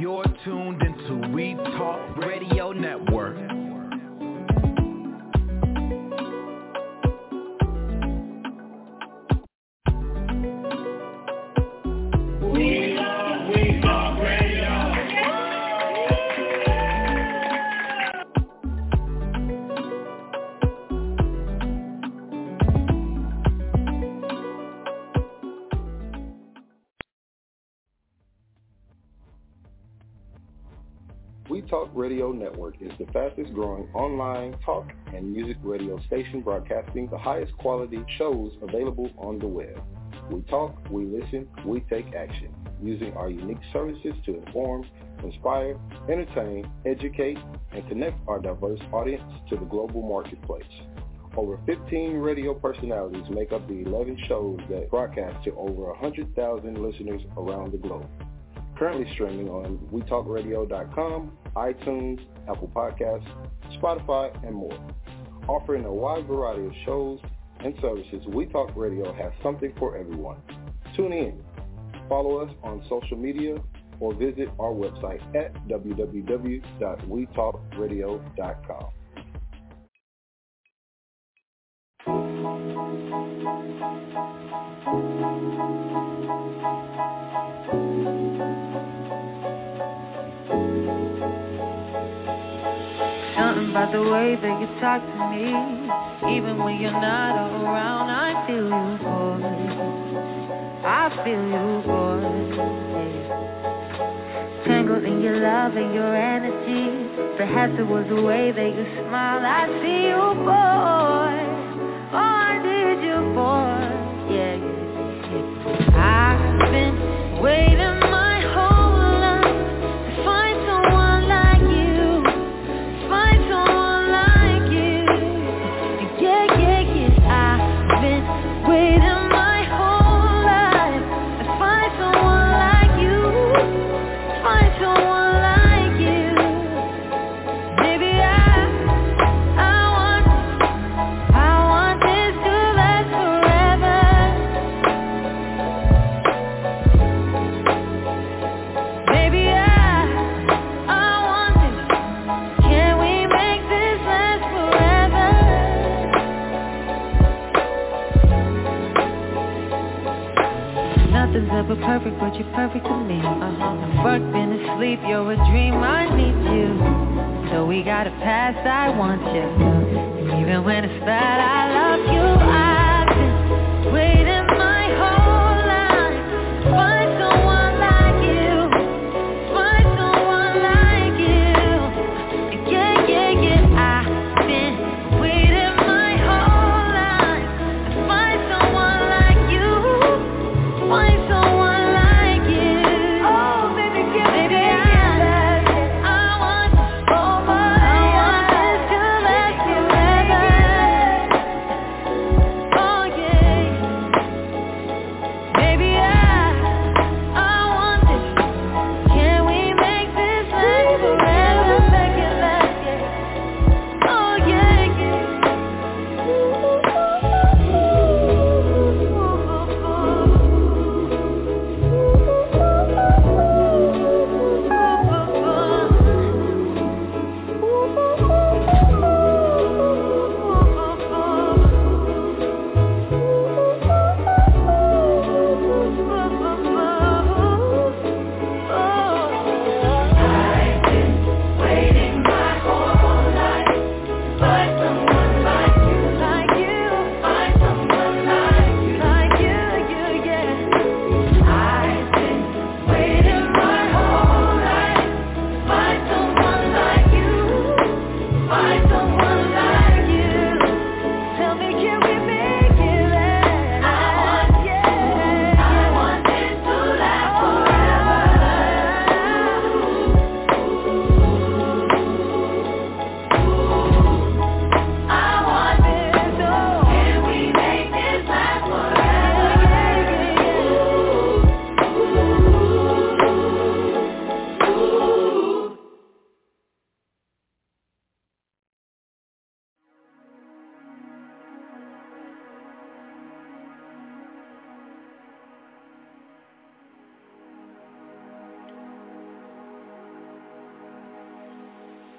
You're tuned into We Talk Radio Network. We Talk Radio Network is the fastest growing online talk and music radio station broadcasting the highest quality shows available on the web. We talk, we listen, we take action, using our unique services to inform, inspire, entertain, educate, and connect our diverse audience to the global marketplace. Over 15 radio personalities make up the 11 shows that broadcast to over 100,000 listeners around the globe. Currently streaming on WeTalkRadio.com, iTunes, Apple Podcasts, Spotify, and more. Offering a wide variety of shows and services, We Talk Radio has something for everyone. Tune in, follow us on social media, or visit our website at www.wetalkradio.com. Something about the way that you talk to me, even when you're not around, I feel you, boy. I feel you, boy. Tangled in your love and your energy. Perhaps it was the way that you smiled. I see you, boy. Oh, I did you, boy. Yeah, yeah, yeah. I've been waiting my whole life to find someone like you. Find someone like you. Yeah, yeah, yeah. I've been waiting my whole life to find someone like you. Find someone like you. Maybe I want this to last forever. Maybe I want this. Can we make this last forever? Nothing's ever perfect, but you're perfect to me. I'm worked, been asleep, you're a dream, I need you. So we got a past, I want you. And even when it's bad, I love you. I've been waiting my whole life to find someone like you. Find someone like you. Yeah, yeah, yeah. I've been waiting my whole life to find someone like you. Find someone like you. Oh, baby, give me that. I want this so much. I want this to last forever.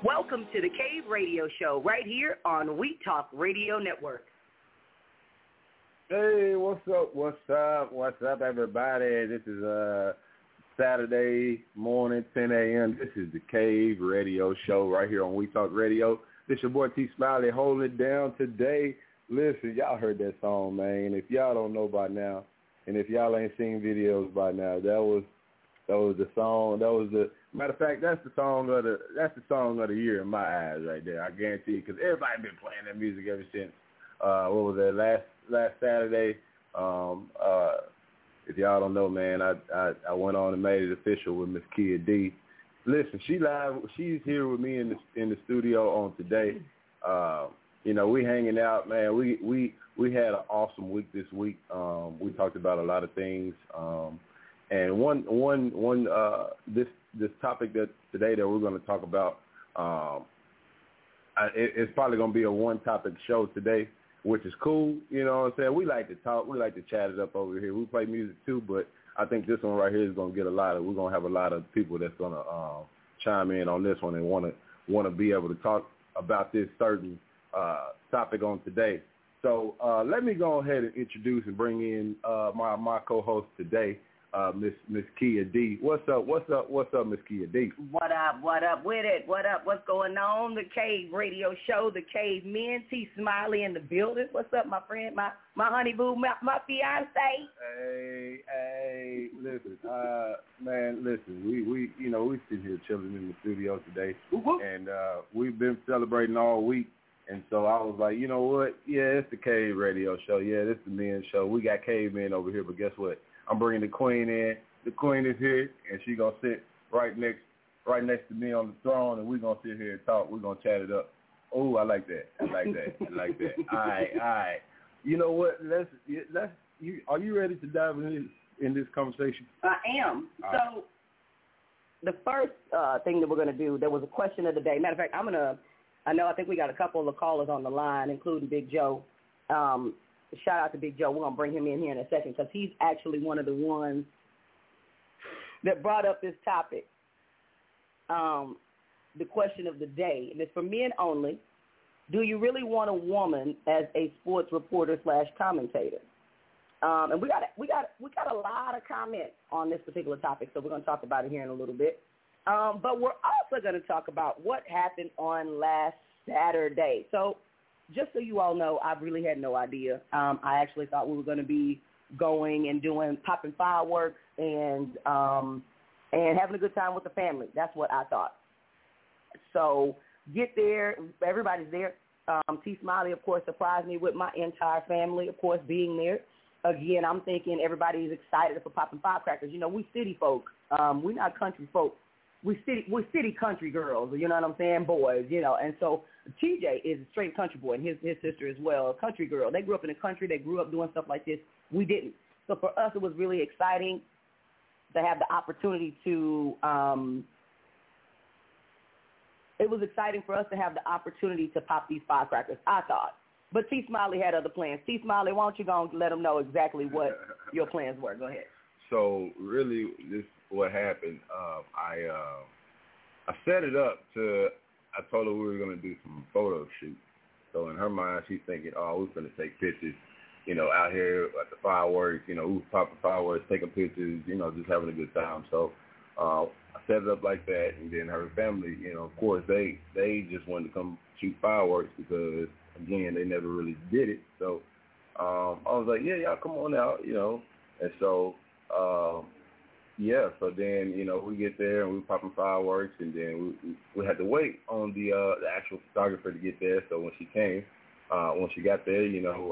Welcome to the Cave Radio Show right here on We Talk Radio Network. Hey, what's up, everybody? This is Saturday morning, 10 a.m. This is the Cave Radio Show right here on We Talk Radio. This your boy T Smiley holding it down today. Listen, y'all heard that song, man. If y'all don't know by now, and if y'all ain't seen videos by now, that was the song. That was the matter of fact. That's the song of the year in my eyes, right there. I guarantee you, because everybody been playing that music ever since. What was that last Saturday? If y'all don't know, man, I went on and made it official with Miss Kia D. Listen, she's here with me in the studio on today. We hanging out, man. We had an awesome week this week. We talked about a lot of things. And this topic today that we're going to talk about, it's probably going to be a one-topic show today, which is cool. You know what I'm saying? We like to talk. We like to chat it up over here. We play music too, but I think this one right here is going to get we're going to have a lot of people that's going to chime in on this one and want to be able to talk about this certain topic on today. So let me go ahead and introduce and bring in my co-host today, Miss Kia D. What's up, Miss Kia D? What up with it? What up? What's going on? The Cave Radio Show, the Cave Men, T Smiley in the building. What's up, my friend, my honey boo, my fiance? Hey, listen, man, listen, we sitting here chilling in the studio today, and we've been celebrating all week. And so I was like, you know what? Yeah, it's the Cave Radio Show. Yeah, this is the men's show. We got cavemen over here, but guess what? I'm bringing the queen in. The queen is here, and she's going to sit right next to me on the throne, and we're going to sit here and talk. We're going to chat it up. Oh, I like that. All right. You know what? Are you ready to dive in this conversation? I am. So the first thing that we're going to do, there was a question of the day. Matter of fact, I think we got a couple of callers on the line, including Big Joe. Shout out to Big Joe. We're going to bring him in here in a second because he's actually one of the ones that brought up this topic, the question of the day. And it's for men only. Do you really want a woman as a sports reporter / commentator? And we got a lot of comments on this particular topic, so we're going to talk about it here in a little bit. But we're also going to talk about what happened on last Saturday. So just so you all know, I really had no idea. I actually thought we were going to be going and popping fireworks and having a good time with the family. That's what I thought. So get there. Everybody's there. T. Smiley, of course, surprised me with my entire family, of course, being there. Again, I'm thinking everybody's excited for popping firecrackers. You know, we city folk. We're not country folk. We're city country girls, you know what I'm saying, boys, you know. And so TJ is a straight country boy, and his sister as well, a country girl. They grew up in the country. They grew up doing stuff like this. We didn't. So for us, it was really exciting to have the opportunity to pop these firecrackers, I thought. But T. Smiley had other plans. T. Smiley, why don't you go and let them know exactly what your plans were? Go ahead. So really, this what happened. I set it up I told her we were going to do some photo shoots. So in her mind, she's thinking, oh, we're going to take pictures, out here at the fireworks, we were popping fireworks, taking pictures, just having a good time. So I set it up like that. And then her family, of course, they just wanted to come shoot fireworks because, again, they never really did it. So I was like, yeah, y'all come on out, And so, so then, we get there and we popping fireworks, and then we had to wait on the actual photographer to get there. So when she came, when she got there,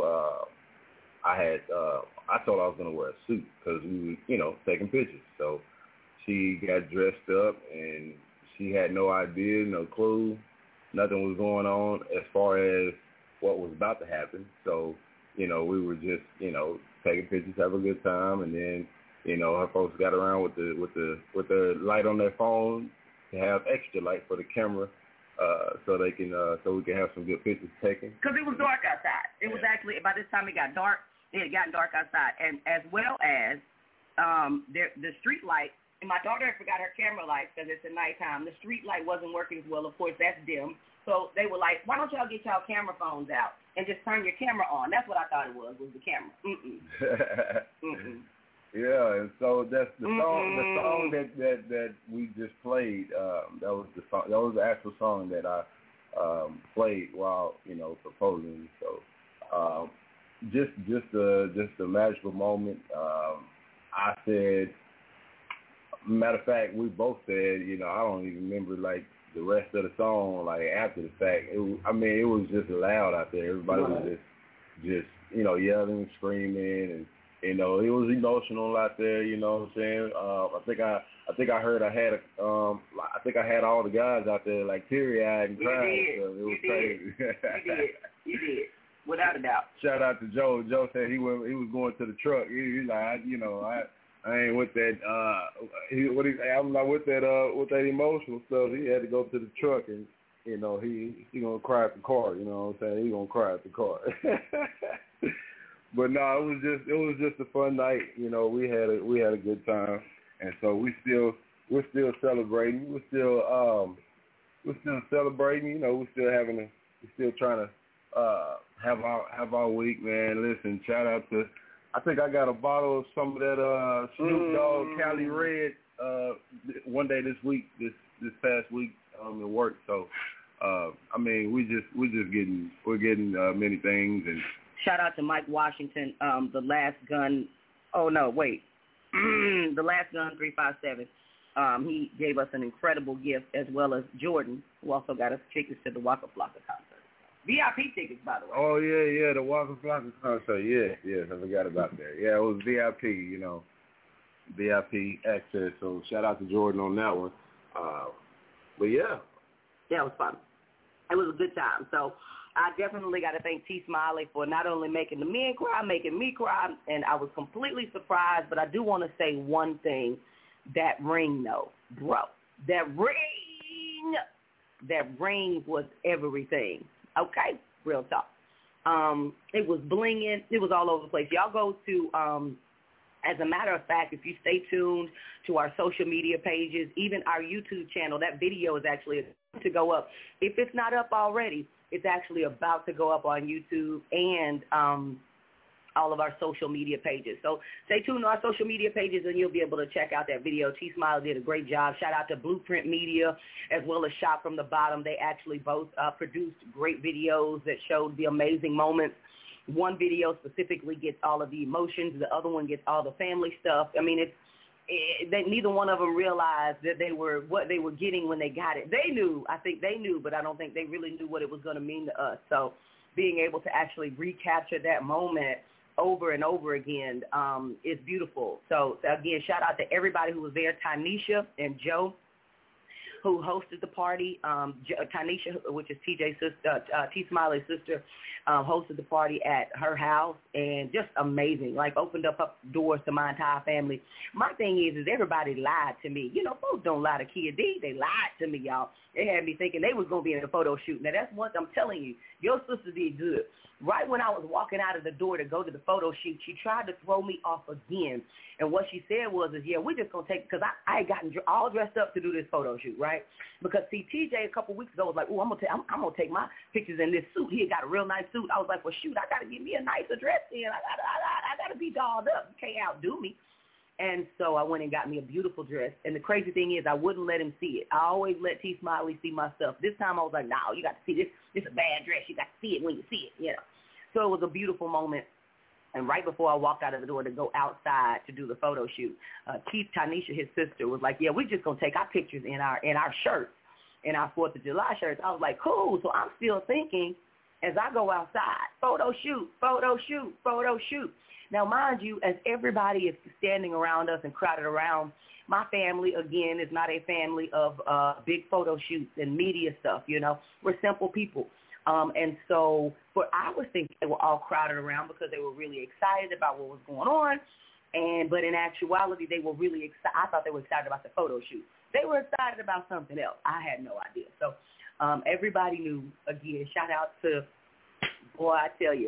I told her I was going to wear a suit because we were, taking pictures. So she got dressed up, and she had no idea, no clue, nothing was going on as far as what was about to happen. So, we were just, taking pictures, have a good time, and then, her folks got around with the light on their phone to have extra light for the camera, so we can have some good pictures taken. Because it was dark outside. It was actually, by this time it got dark. It had gotten dark outside, and as well as the street light and my daughter forgot her camera lights because it's at nighttime. The street light wasn't working as well. Of course, that's dim. So they were like, why don't y'all get y'all camera phones out and just turn your camera on? That's what I thought it was the camera. Yeah, and so that's the song that we just played. That was the song. That was the actual song that I played while proposing. So just a magical moment. I said, matter of fact, we both said, I don't even remember like the rest of the song, like after the fact. It was just loud out there. Everybody was just yelling, screaming, and it was emotional out there. You know what I'm saying? I think I heard I had all the guys out there like teary-eyed and crying. So it was crazy. You did, without a doubt. Shout out to Joe. Joe said he was going to the truck. He's like, I ain't with that. I'm not with that emotional stuff. He had to go to the truck, and he gonna cry at the car. You know what I'm saying? He gonna cry at the car. But no, it was just a fun night. We had a good time, and so we're still celebrating. We're still celebrating. We're still trying to have our week, man. Listen, shout out to. I think I got a bottle of some of that Snoop Dogg Cali Red one day this this past week at work. So we're getting many things. And shout out to Mike Washington, the Last Gun. Oh no, wait, the Last Gun 357. He gave us an incredible gift, as well as Jordan, who also got us tickets to the Waka Flocka concert. VIP tickets, by the way. Oh, yeah, the Waka Flocka concert. Yes, I forgot about that. Yeah, it was VIP, VIP access. So shout out to Jordan on that one. But yeah. Yeah, it was fun. It was a good time. So I definitely got to thank T. Smiley for not only making the men cry, making me cry, and I was completely surprised, but I do want to say one thing. That ring, though, bro. That ring was everything. Okay, real talk. It was blinging. It was all over the place. Y'all go to, as a matter of fact, if you stay tuned to our social media pages, even our YouTube channel, that video is actually to go up. If it's not up already, it's actually about to go up on YouTube and all of our social media pages. So stay tuned to our social media pages and you'll be able to check out that video. T. Smiley did a great job. Shout out to Blueprint Media as well as Shot from the Bottom. They actually both produced great videos that showed the amazing moments. One video specifically gets all of the emotions. The other one gets all the family stuff. I mean, neither one of them realized that what they were getting when they got it. They knew. I think they knew, but I don't think they really knew what it was going to mean to us. So being able to actually recapture that moment over and over again is beautiful. So again, shout out to everybody who was there. Tanisha and Joe, who hosted the party. Tanisha, which is TJ's sister, T. Smiley's sister, hosted the party at her house, and just amazing. Like opened up doors to my entire family. My thing is everybody lied to me. Folks don't lie to Kia D. They lied to me, y'all. They had me thinking they was gonna be in a photo shoot. Now that's one I'm telling you. Your sister did good. Right when I was walking out of the door to go to the photo shoot, she tried to throw me off again. And what she said was, we're just going to take, because I had gotten all dressed up to do this photo shoot, right? Because, see, TJ a couple weeks ago was like, I'm going to take my pictures in this suit. He had got a real nice suit. I was like, well, shoot, I got to get me a nicer dress in. I got to be dolled up. You can't outdo me. And so I went and got me a beautiful dress. And the crazy thing is I wouldn't let him see it. I always let T. Smiley see my stuff. This time I was like, no, you got to see this. This is a bad dress. You got to see it when you see it, So it was a beautiful moment. And right before I walked out of the door to go outside to do the photo shoot, Tanisha, his sister, was like, we're just going to take our pictures in our shirts, in our 4th of July shirts. I was like, cool. So I'm still thinking as I go outside, photo shoot, photo shoot, photo shoot. Now, mind you, as everybody is standing around us and crowded around, my family, again, is not a family of big photo shoots and media stuff, We're simple people. And so I was thinking they were all crowded around because they were really excited about what was going on. But in actuality, they were really excited. I thought they were excited about the photo shoot. They were excited about something else. I had no idea. So everybody knew, again, shout out to, boy, I tell you,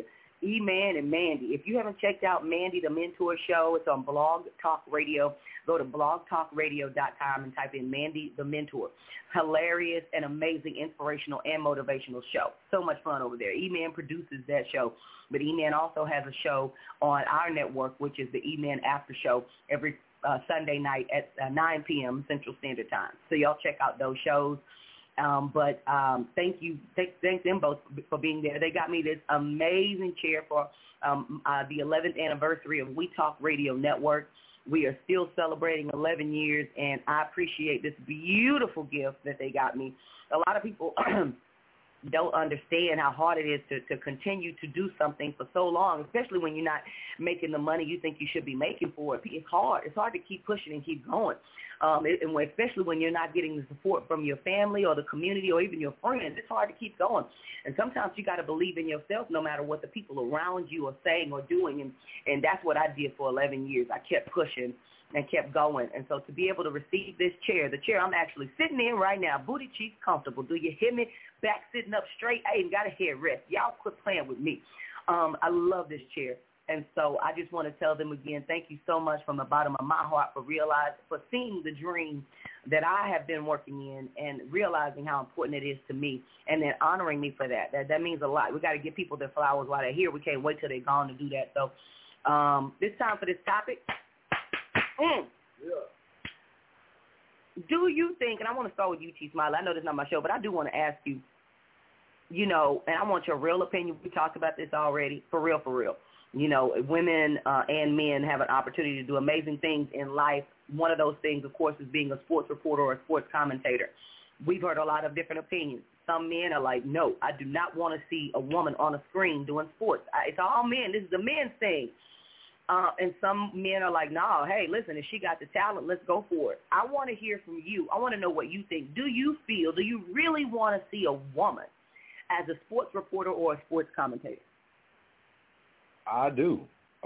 E-Man and Mandy. If you haven't checked out Mandy the Mentor Show, it's on Blog Talk Radio. Go to blogtalkradio.com and type in Mandy the Mentor. Hilarious and amazing, inspirational and motivational show. So much fun over there. E-Man produces that show, but E-Man also has a show on our network, which is the E-Man After Show, every Sunday night at 9 p.m. Central Standard Time. So y'all check out those shows. Thank you. Thank them both for being there. They got me this amazing chair for the 11th anniversary of We Talk Radio Network. We are still celebrating 11 years, and I appreciate this beautiful gift that they got me. A lot of people don't understand how hard it is to continue to do something for so long, especially when you're not making the money you think you should be making for it. It's hard. It's hard to keep pushing and keep going, and especially when you're not getting the support from your family or the community or even your friends. It's hard to keep going. And sometimes you got to believe in yourself no matter what the people around you are saying or doing, and that's what I did for 11 years. I kept pushing and kept going. And so to be able to receive this chair, the chair I'm actually sitting in right now, booty cheeks comfortable. Do you hear me? Back sitting up straight. I ain't got a head rest. Y'all quit playing with me. I love this chair. And so I just want to tell them again, thank you so much from the bottom of my heart for seeing the dream that I have been working in and realizing how important it is to me and then honoring me for that. That means a lot. We got to give people their flowers while they're here. We can't wait till they're gone to do that. So this time for this topic. Yeah. Do you think, and I want to start with you, T. Smiley. I know this is not my show, but I do want to ask you, and I want your real opinion. We talked about this already, for real. Women and men have an opportunity to do amazing things in life. One of those things, of course, is being a sports reporter or a sports commentator. We've heard a lot of different opinions. Some men are like, no, I do not want to see a woman on a screen doing sports. It's all men. This is a men's thing. And some men are like, no, hey, listen, if she got the talent, let's go for it. I want to hear from you. I want to know what you think. Do you really want to see a woman as a sports reporter or a sports commentator? I do.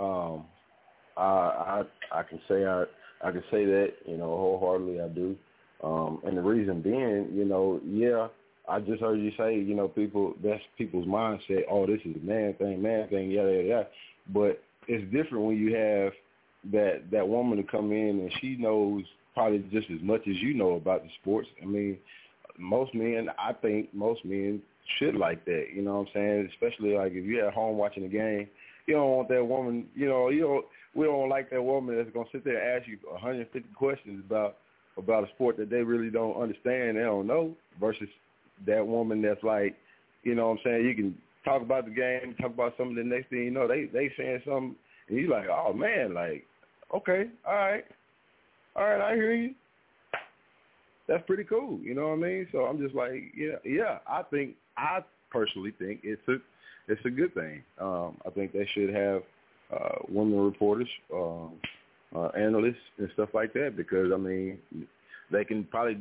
I can say that, wholeheartedly I do. And the reason being, I just heard you say, that's people's mindset. Oh, this is a man thing, yada, yada. But it's different when you have that woman to come in and she knows probably just as much as you know about the sports. I mean, I think most men should like that, you know what I'm saying? Especially like if you're at home watching a game, you don't want that woman, we don't like that woman that's going to sit there and ask you 150 questions about a sport that they really don't understand, they don't know, versus that woman that's like, you know what I'm saying, you can talk about the game, talk about something, the next thing you know, they saying something, and you like, oh, man, like, okay, all right, I hear you. That's pretty cool, you know what I mean? So I'm just like, yeah, I personally think it's a good thing. I think they should have women reporters, analysts and stuff like that, because, I mean, they can probably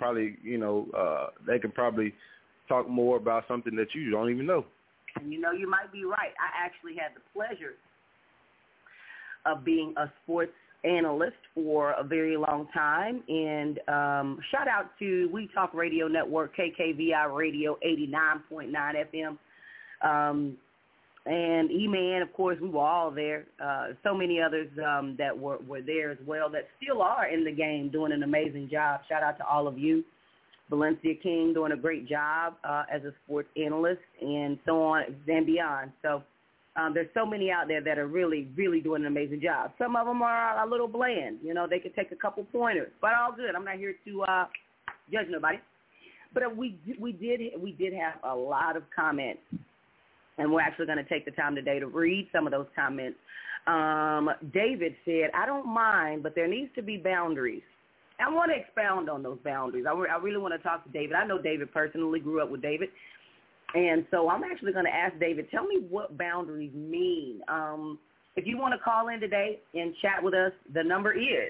talk more about something that you don't even know. And you might be right. I actually had the pleasure of being a sports analyst for a very long time. And shout out to We Talk Radio Network, KKVI Radio 89.9 FM. And E-Man, of course, we were all there. So many others that were there as well that still are in the game doing an amazing job. Shout out to all of you. Valencia King doing a great job as a sports analyst and so on and beyond. So there's so many out there that are really, really doing an amazing job. Some of them are a little bland. They could take a couple pointers, but all good. I'm not here to judge nobody. But we did have a lot of comments, and we're actually going to take the time today to read some of those comments. David said, I don't mind, but there needs to be boundaries. I want to expound on those boundaries. I really want to talk to David. I know David personally, grew up with David. And so I'm actually going to ask David, tell me what boundaries mean. If you want to call in today and chat with us, the number is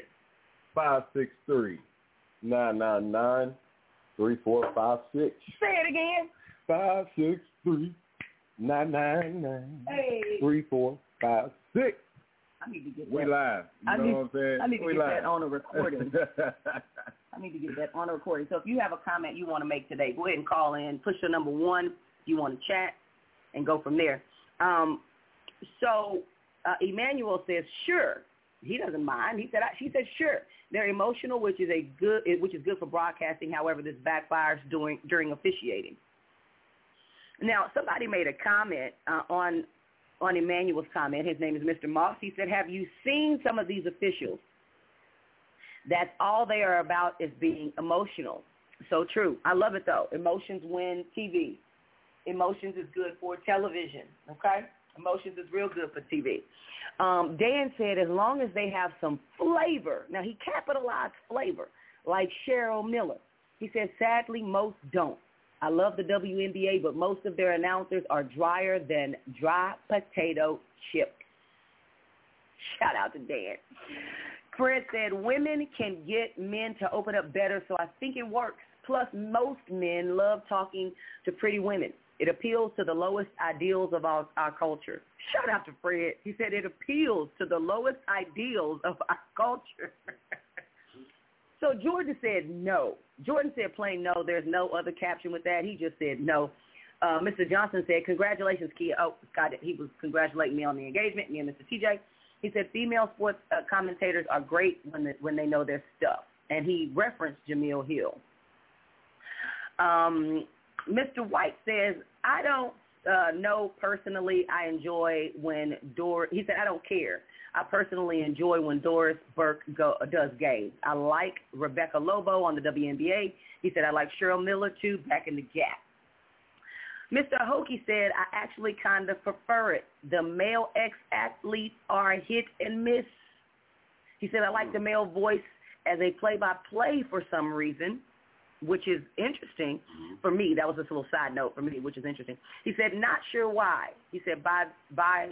563-999-3456. Say it again. 563-999-3456. I need to get that. We live. You know what I'm saying? I need to get that on a recording. So if you have a comment you want to make today, go ahead and call in. Push your number 1. You want to chat and go from there. So Emmanuel says, sure. He doesn't mind. She said, sure. They're emotional, which is good for broadcasting. However, this backfires during officiating. Now, somebody made a comment on Emmanuel's comment. His name is Mr. Moss. He said, have you seen some of these officials? That's all they are about is being emotional. So true. I love it, though. Emotions win TV. Emotions is good for television, okay? Emotions is real good for TV. Dan said as long as they have some flavor. Now, he capitalized flavor, like Cheryl Miller. He said, sadly, most don't. I love the WNBA, but most of their announcers are drier than dry potato chips. Shout out to Dan. Fred said, women can get men to open up better, so I think it works. Plus, most men love talking to pretty women. It appeals to the lowest ideals of our culture. Shout out to Fred. He said it appeals to the lowest ideals of our culture. So Jordan said no. Jordan said plain no. There's no other caption with that. He just said no. Mr. Johnson said, congratulations, Kia. Oh, Scott, he was congratulating me on the engagement, me and Mr. TJ. He said female sports commentators are great when they know their stuff. And he referenced Jamil Hill. Mr. White says, I don't know personally. I enjoy when he said, I don't care. I personally enjoy when Doris Burke does games. I like Rebecca Lobo on the WNBA. He said, I like Cheryl Miller, too, back in the Gap. Mr. Hokie said, I actually kind of prefer it. The male ex-athletes are hit and miss. He said, I like the male voice as a play-by-play for some reason, which is interesting for me. That was just a little side note for me, which is interesting. He said, not sure why. He said, by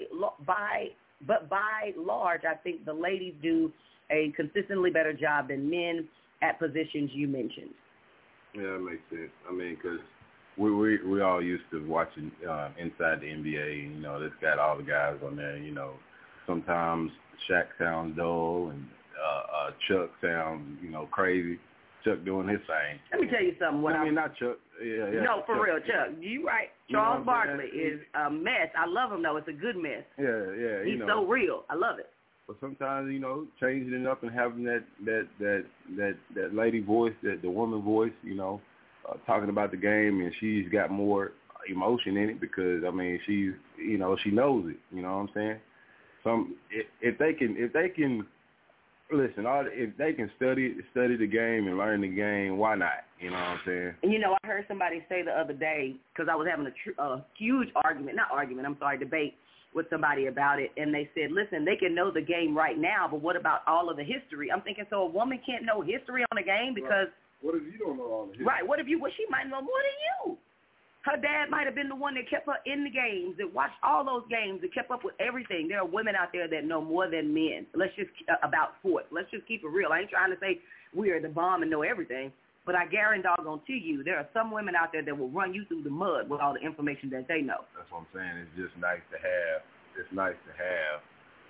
large, I think the ladies do a consistently better job than men at positions you mentioned. Yeah, that makes sense. I mean, because we all used to watching inside the NBA. You know, it's got all the guys on there. You know, sometimes Shaq sounds dull and Chuck sounds, crazy. Chuck doing his thing. Let me tell you something. Not Chuck. Yeah. No, for Chuck. real, Chuck. You right. Charles Barkley is a mess. I love him though. It's a good mess. Yeah. He's so real. I love it. But sometimes, changing it up and having that lady voice, the woman voice, talking about the game, and she's got more emotion in it because she's she knows it. You know what I'm saying? If they can. Listen, if they can study the game and learn the game, why not? You know what I'm saying? And, I heard somebody say the other day, because I was having a huge debate with somebody about it, and they said, listen, they can know the game right now, but what about all of the history? I'm thinking, so a woman can't know history on the game because... Right. What if you don't know all the history? Right, she might know more than you. Her dad might have been the one that kept her in the games, that watched all those games, that kept up with everything. There are women out there that know more than men. About sports. Let's just keep it real. I ain't trying to say we are the bomb and know everything, but I guarantee to you there are some women out there that will run you through the mud with all the information that they know. That's what I'm saying. It's just nice to have. It's nice to have,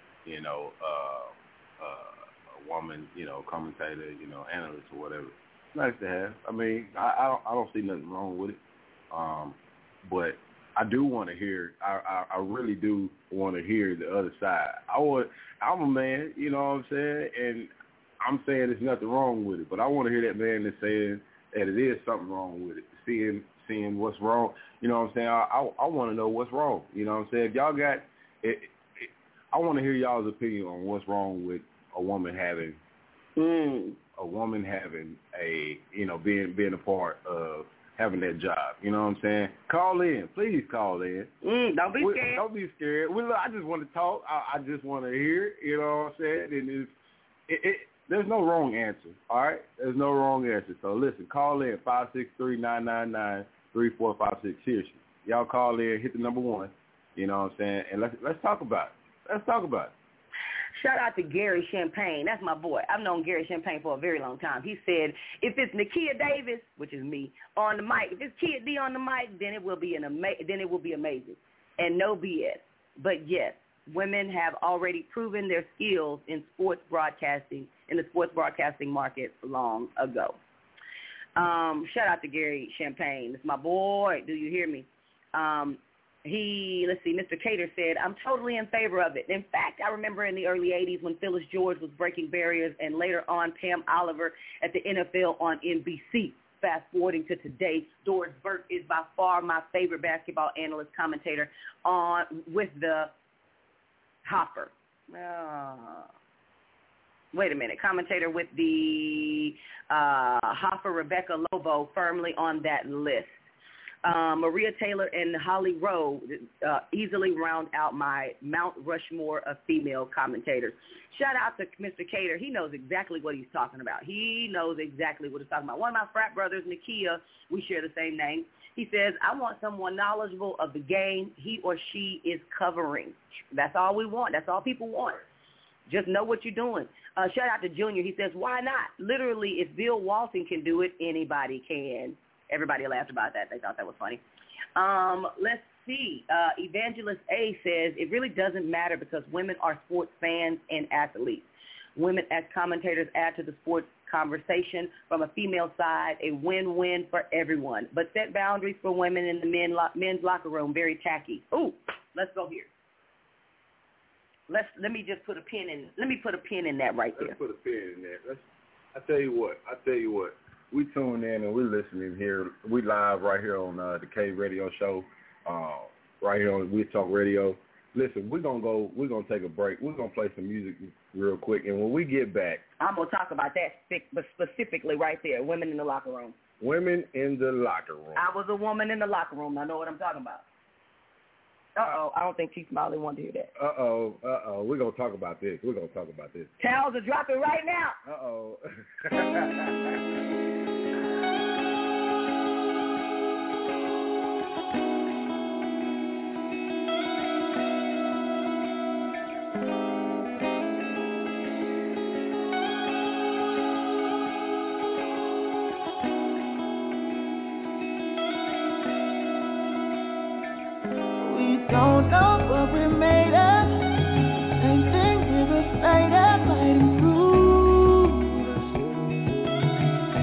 a woman, commentator, analyst or whatever. It's nice to have. I don't see nothing wrong with it. But I do want to hear. I really do want to hear the other side. I'm a man, you know what I'm saying, and I'm saying there's nothing wrong with it. But I want to hear that man that's saying that it is something wrong with it. Seeing what's wrong. You know what I'm saying. I want to know what's wrong. You know what I'm saying. If y'all got it, I want to hear y'all's opinion on what's wrong with a woman having being a part of having that job. You know what I'm saying? Call in. Please call in. Don't be scared. Don't be scared. I just want to talk. I just want to hear it. You know what I'm saying? And there's no wrong answer, all right? There's no wrong answer. So, listen, call in, 563-999-3456. Seriously. Y'all call in, hit the number 1. You know what I'm saying? And let's talk about it. Let's talk about it. Shout out to Gary Champagne. That's my boy. I've known Gary Champagne for a very long time. He said, if it's Nakia Davis, which is me, on the mic, if it's Kia D on the mic, then it will be amazing. And no BS. But yes, women have already proven their skills in sports broadcasting, in the sports broadcasting market long ago. Shout out to Gary Champagne. It's my boy. Do you hear me? Mr. Cater said, I'm totally in favor of it. In fact, I remember in the early 80s when Phyllis George was breaking barriers and later on Pam Oliver at the NFL on NBC. Fast forwarding to today, Doris Burke is by far my favorite basketball analyst commentator with the Hoffer. Wait a minute. Commentator with the Hoffer, Rebecca Lobo, firmly on that list. Maria Taylor and Holly Rowe easily round out my Mount Rushmore of female commentators. Shout out to Mr. Cater. He knows exactly what he's talking about. He knows exactly what he's talking about. One of my frat brothers, Nakia, we share the same name. He says, I want someone knowledgeable of the game he or she is covering. That's all we want. That's all people want. Just know what you're doing. Shout out to Junior. He says, why not? Literally, if Bill Walton can do it, anybody can. Everybody laughed about that. They thought that was funny. Let's see. Evangelist A says, it really doesn't matter because women are sports fans and athletes. Women as commentators add to the sports conversation. From a female side, a win-win for everyone. But set boundaries for women in the men's locker room. Very tacky. Ooh, let's go here. Let me just put a pin in. Let me put a pin in that right there. Let's put a pin in there. I tell you what. We tune in and we're listening here. We live right here on the K Radio Show, right here on We Talk Radio. Listen, we're gonna take a break. We're gonna play some music real quick, and when we get back, I'm gonna talk about that specifically right there. Women in the locker room. Women in the locker room. I was a woman in the locker room. I know what I'm talking about. I don't think T. Smiley wanted to hear that. We're gonna talk about this. Towels are dropping right now. Don't know what we're made of. Same thing with us, fighting through.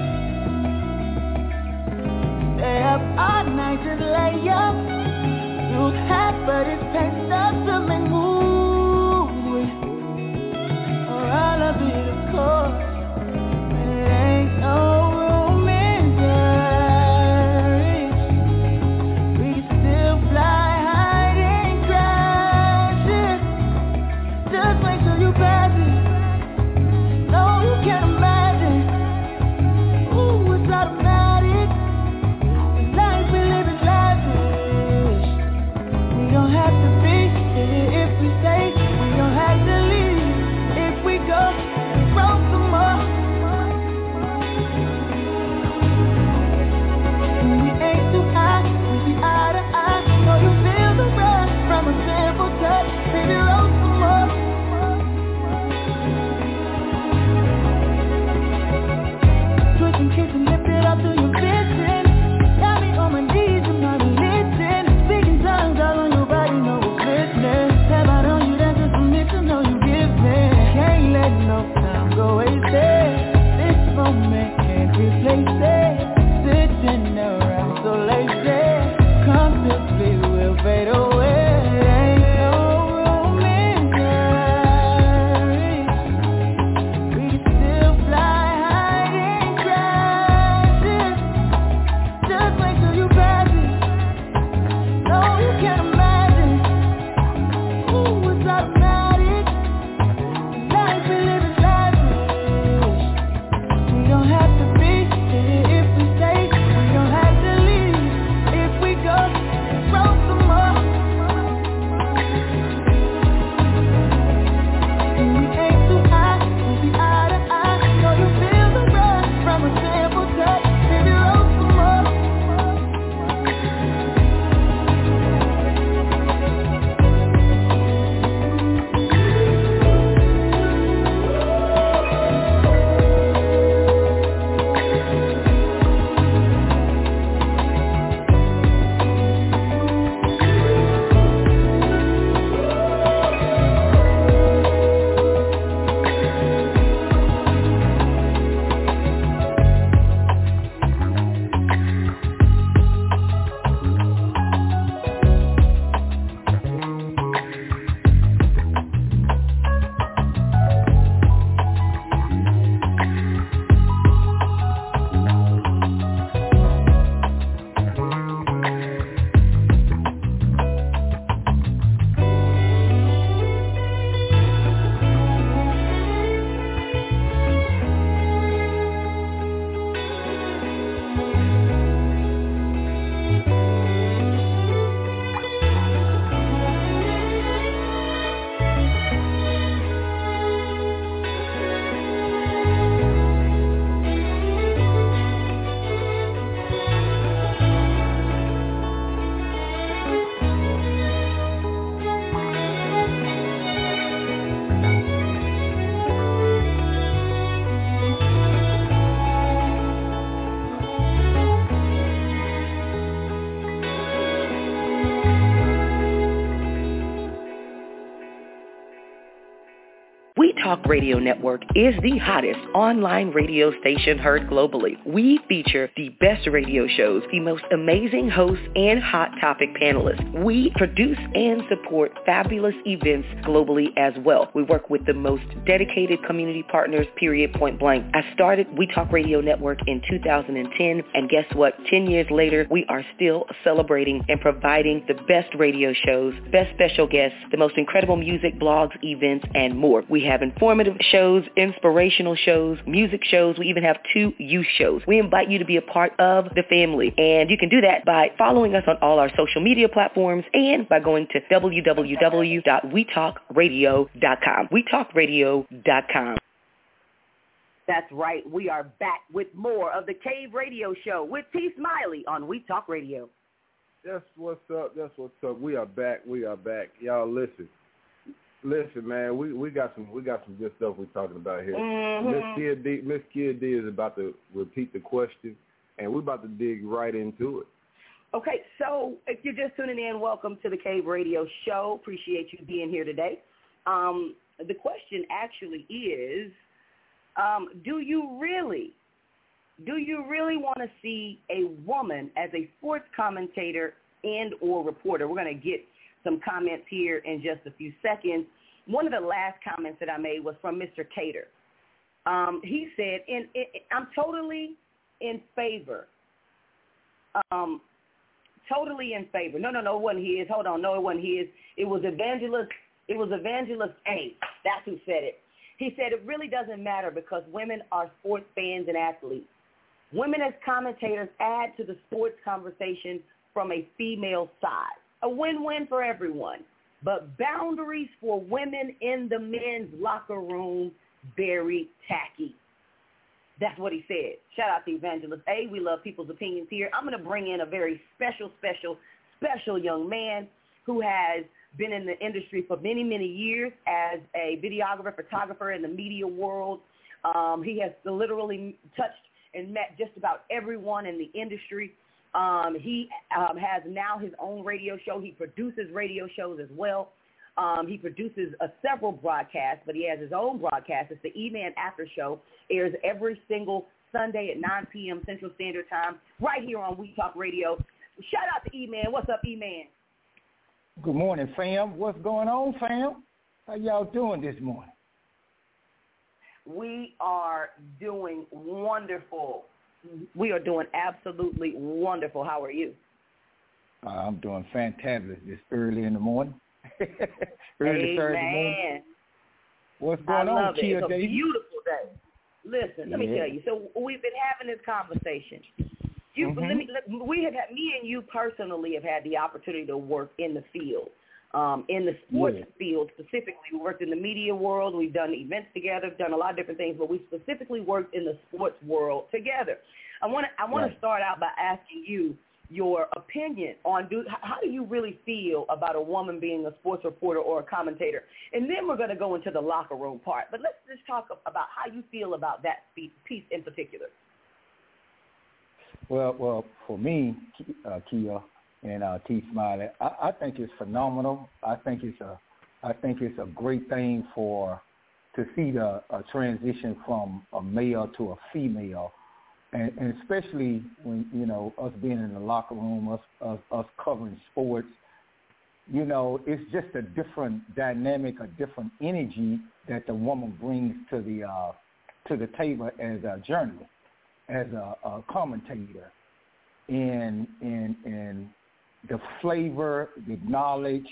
Talk Radio Network is the hottest online radio station heard globally. We feature the best radio shows, the most amazing hosts, and hot topic panelists. We produce and support fabulous events globally as well. We work with the most dedicated community partners, period, point blank. I started We Talk Radio Network in 2010, and guess what? 10 years later, we are still celebrating and providing the best radio shows, best special guests, the most incredible music, blogs, events, and more. We have informative shows, inspirational shows, music shows. We even have 2 youth shows. We invite you to be a part of the family, and you can do that by following us on all our social media platforms and by going to www.wetalkradio.com. wetalkradio.com. That's right. We are back with more of the Cave Radio Show with T. Smiley on We Talk Radio. That's what's up. That's what's up. We are back. Y'all listen, man. We got some good stuff we're talking about here. Miss Kid D is about to repeat the question, and we're about to dig right into it. Okay, so if you're just tuning in, welcome to the Cave Radio Show. Appreciate you being here today. The question actually is, do you really want to see a woman as a sports commentator and or reporter? We're going to get some comments here in just a few seconds. One of the last comments that I made was from Mr. Cater. He said, I'm totally in favor. Totally in favor. No, it wasn't his. Hold on. No, it wasn't his. It was Evangelist A. That's who said it. He said it really doesn't matter because women are sports fans and athletes. Women as commentators add to the sports conversation from a female side. A win-win for everyone. But boundaries for women in the men's locker room, very tacky. That's what he said. Shout out to Evangelist A. We love people's opinions here. I'm going to bring in a very special young man who has been in the industry for many, many years as a videographer, photographer in the media world. He has literally touched and met just about everyone in the industry. He has now his own radio show. He produces radio shows as well. He produces several broadcasts, but he has his own broadcast. It's the E-Man After Show. Airs every single Sunday at 9 p.m. Central Standard Time right here on We Talk Radio. Shout out to E-Man. What's up, E-Man? Good morning, fam. What's going on, fam? How y'all doing this morning? We are doing wonderful. We are doing absolutely wonderful. How are you? I'm doing fantabulous. It's early in the morning. Early Thursday morning. What's going on, Kia It's a Davis? beautiful day. Listen, let me tell you. So we've been having this conversation. Me and you personally have had the opportunity to work in the field, in the sports field specifically. We worked in the media world. We've done events together, done a lot of different things, but we specifically worked in the sports world together. I want to start out by asking you your opinion on how do you really feel about a woman being a sports reporter or a commentator? And then we're going to go into the locker room part. But let's just talk about how you feel about that piece in particular. Well, for me, Kia and T. Smiley, I think it's phenomenal. I think it's a a great thing to see a transition from a male to a female, and especially when, you know, us being in the locker room, us covering sports, you know, it's just a different dynamic, a different energy that the woman brings to the table as a journalist, as a commentator, and the flavor, the knowledge,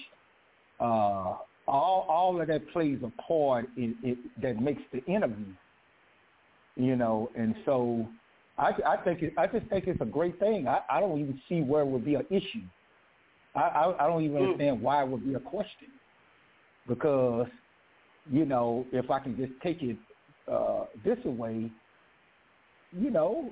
all of that plays a part in it that makes the interview, you know. And so I just think it's a great thing. I don't even see where it would be an issue. I don't even understand why it would be a question, because, you know, if I can just take it this way, you know,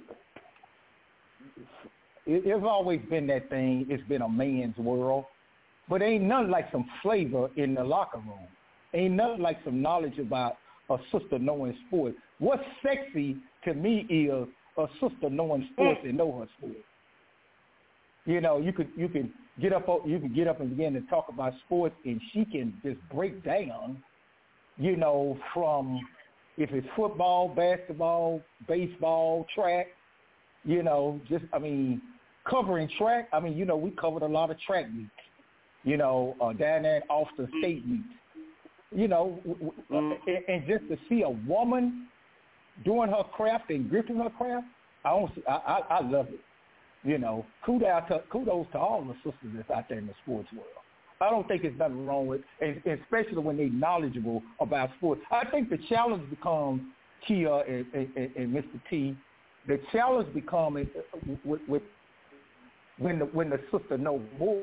it's always been that thing. It's been a man's world. But ain't nothing like some flavor in the locker room. Ain't nothing like some knowledge about a sister knowing sports. What's sexy to me is a sister knowing sports and know her sports. You know, you can get up and begin to talk about sports, and she can just break down you know, from if it's football, basketball, baseball, track, you know, covering track. I mean, you know, we covered a lot of track meets, you know, down there in Austin State meets, you know, and just to see a woman doing her craft and grifting her craft, I love it. You know, kudos to all the sisters that's out there in the sports world. I don't think there's nothing wrong with, and especially when they're knowledgeable about sports. I think the challenge becomes, Kia and Mr. T, the challenge becomes with when the sister knows more,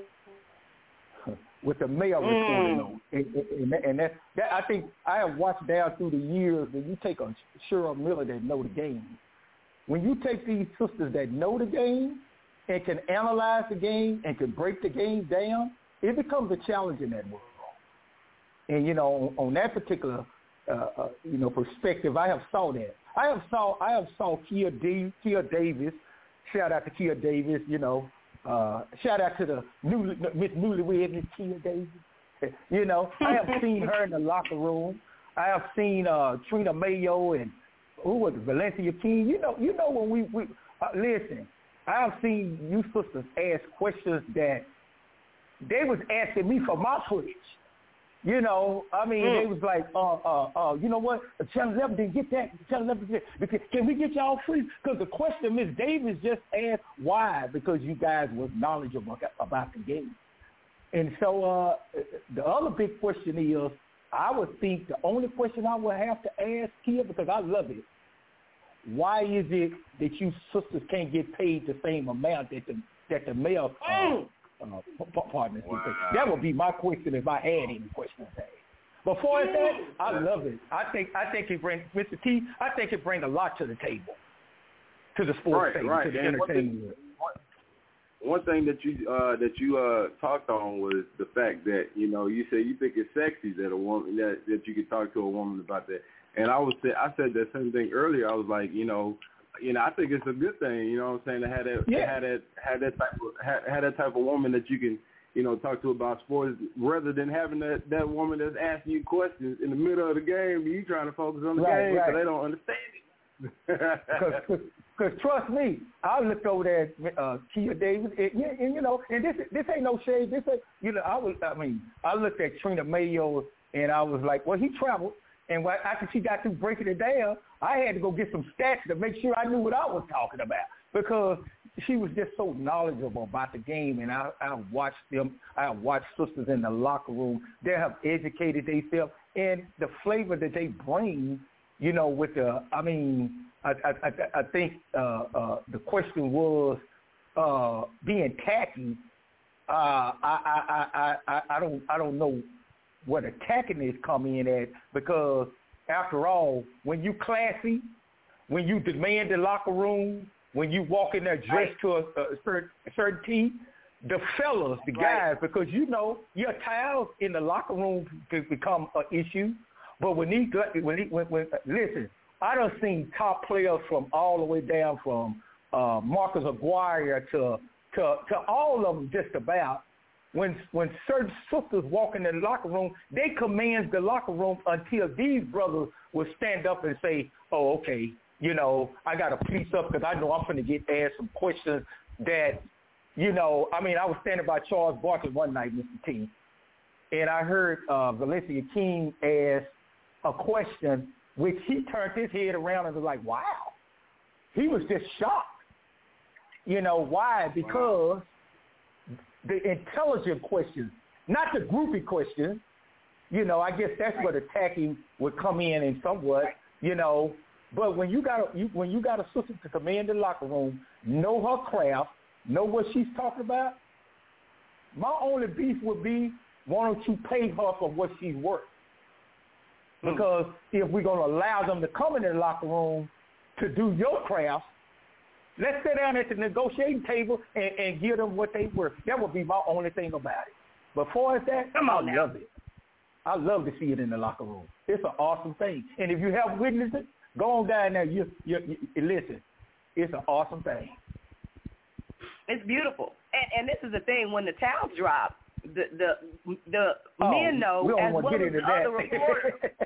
with the male reporter knows. And that I think I have watched down through the years when you take a Cheryl Miller that know the game. When you take these sisters that know the game and can analyze the game and can break the game down, it becomes a challenge in that world. And, you know, on that particular, you know, perspective, I have saw that. I have saw Kia Davis. Shout out to Kia Davis, you know. Shout out to the Miss Newlywed, Miss Kia Davis. You know, I have seen her in the locker room. I have seen Trina Mayo and who was it, Valencia King. You know when we listen. I have seen you sisters ask questions that they was asking me for my footage. You know, I mean, they was like, you know what? Channel 11 didn't get that. Channel 11 didn't get that. Can we get y'all free? Because the question Ms. Davis just asked, why? Because you guys was knowledgeable about the game. And so the other big question is, I would think the only question I would have to ask here, because I love it, why is it that you sisters can't get paid the same amount that the male partners get paid? That would be my question if I had any questions to ask. Before that, I love it. I think it brings, Mr. T, I think it brings a lot to the table, to the sports table, to the entertainment world. One thing that you talked on was the fact that, you know, you say you think it's sexy that a woman that you could talk to a woman about that. And I said that same thing earlier. I was like, you know, I think it's a good thing, you know what I'm saying, to have that type of woman that you can, you know, talk to about sports, rather than having that woman that's asking you questions in the middle of the game, you trying to focus on the game because they don't understand it. Because trust me, I looked over there at Kia Davis, and you know, and this ain't no shade. This ain't, you know, I looked at Trina Mayo, and I was like, well, he traveled. And after she got through breaking it down, I had to go get some stats to make sure I knew what I was talking about, because she was just so knowledgeable about the game. And I watched them. I watched sisters in the locker room. They have educated themselves, and the flavor that they bring, you know, with the, I think the question was being tacky. I don't know what attackiness come in at, because after all, when you classy, when you demand the locker room, when you walk in there dressed to a certain tee, the fellas, the guys, because you know your towels in the locker room can become an issue. But when listen, I done seen top players from all the way down from Marcus Aguirre to all of them just about. When certain sisters walk in the locker room, they command the locker room until these brothers will stand up and say, oh, okay, you know, I got to police up because I know I'm going to get asked some questions that, you know, I was standing by Charles Barkley one night, Mr. T, and I heard Valencia King ask a question, which he turned his head around and was like, wow. He was just shocked. You know, why? Because the intelligent questions, not the groupie questions, you know, I guess that's where the attacking would come in somewhat, you know. But when you got a sister to command the locker room, know her craft, know what she's talking about, my only beef would be, why don't you pay her for what she's worth? Because if we're going to allow them to come in the locker room to do your craft, let's sit down at the negotiating table and give them what they worth. That would be my only thing about it. But for that, I love it. I love to see it in the locker room. It's an awesome thing. And if you have witnesses, go on down there. You listen. It's an awesome thing. It's beautiful. And this is the thing, when the towels drop, the men know, as well as the other reporters.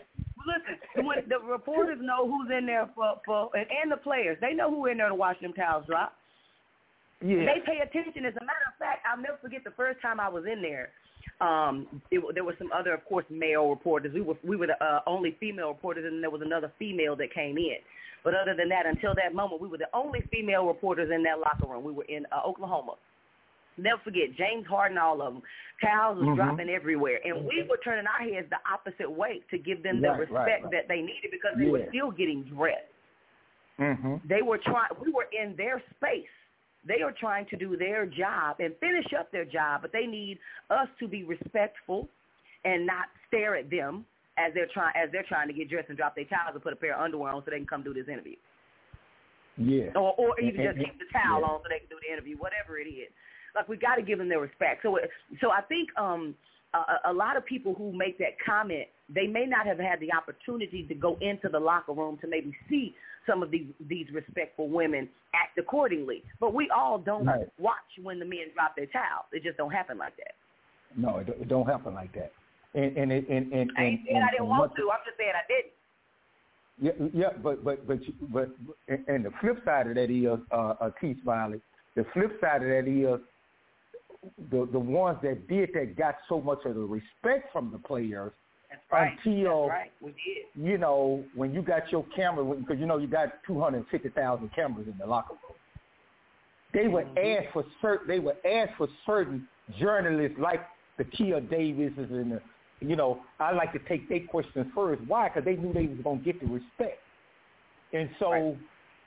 listen, when the reporters know who's in there and the players, they know who's in there to watch them towels drop. Yeah. They pay attention. As a matter of fact, I'll never forget the first time I was in there. There were some other, of course, male reporters. We were the only female reporters, and there was another female that came in. But other than that, until that moment, we were the only female reporters in that locker room. We were in Oklahoma. Never forget, James Harden, all of them. Towels was dropping everywhere. And we were turning our heads the opposite way to give them the respect that they needed because they were still getting dressed. Mm-hmm. We were in their space. They are trying to do their job and finish up their job, but they need us to be respectful and not stare at them as they're trying to get dressed and drop their towels and put a pair of underwear on so they can come do this interview. Yeah. Or even just keep the towel on so they can do the interview, whatever it is. Like, we got to give them their respect. So I think a lot of people who make that comment, they may not have had the opportunity to go into the locker room to maybe see some of these respectful women act accordingly. But we all don't watch when the men drop their towels. It just don't happen like that. No, it don't happen like that. I ain't saying I didn't want to. I'm just saying I didn't. Yeah, but and the flip side of that is T. Smiley. The flip side of that is the ones that did that got so much of the respect from the players. That's right. Until, that's right. We did. You know, when you got your camera, because, you know, you got 250,000 cameras in the locker room. They would ask for certain journalists like the Kia Davises and the, you know, I like to take their questions first. Why? Because they knew they was going to get the respect. And so,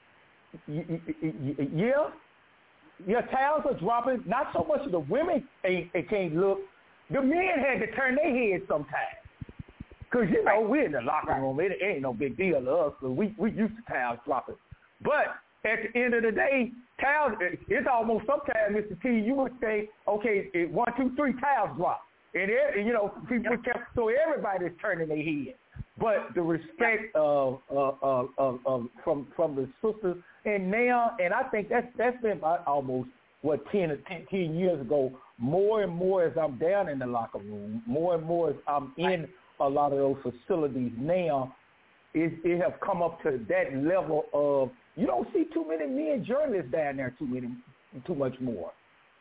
towels are dropping. Not so much of the women can't look. The men had to turn their heads sometimes. Because, you know, we're in the locker room. It ain't no big deal to us. So we used to towels dropping. But at the end of the day, towels, it's almost sometimes, Mr. T, you would say, okay, 1, 2, 3 towels drop. And, you know, people kept, so everybody's turning their head. But the respect from the sisters, and now, and I think that's been about almost, 10 years ago, more and more as I'm down in the locker room, more and more as I'm in a lot of those facilities now, it have come up to that level of, you don't see too many men journalists down there too much more.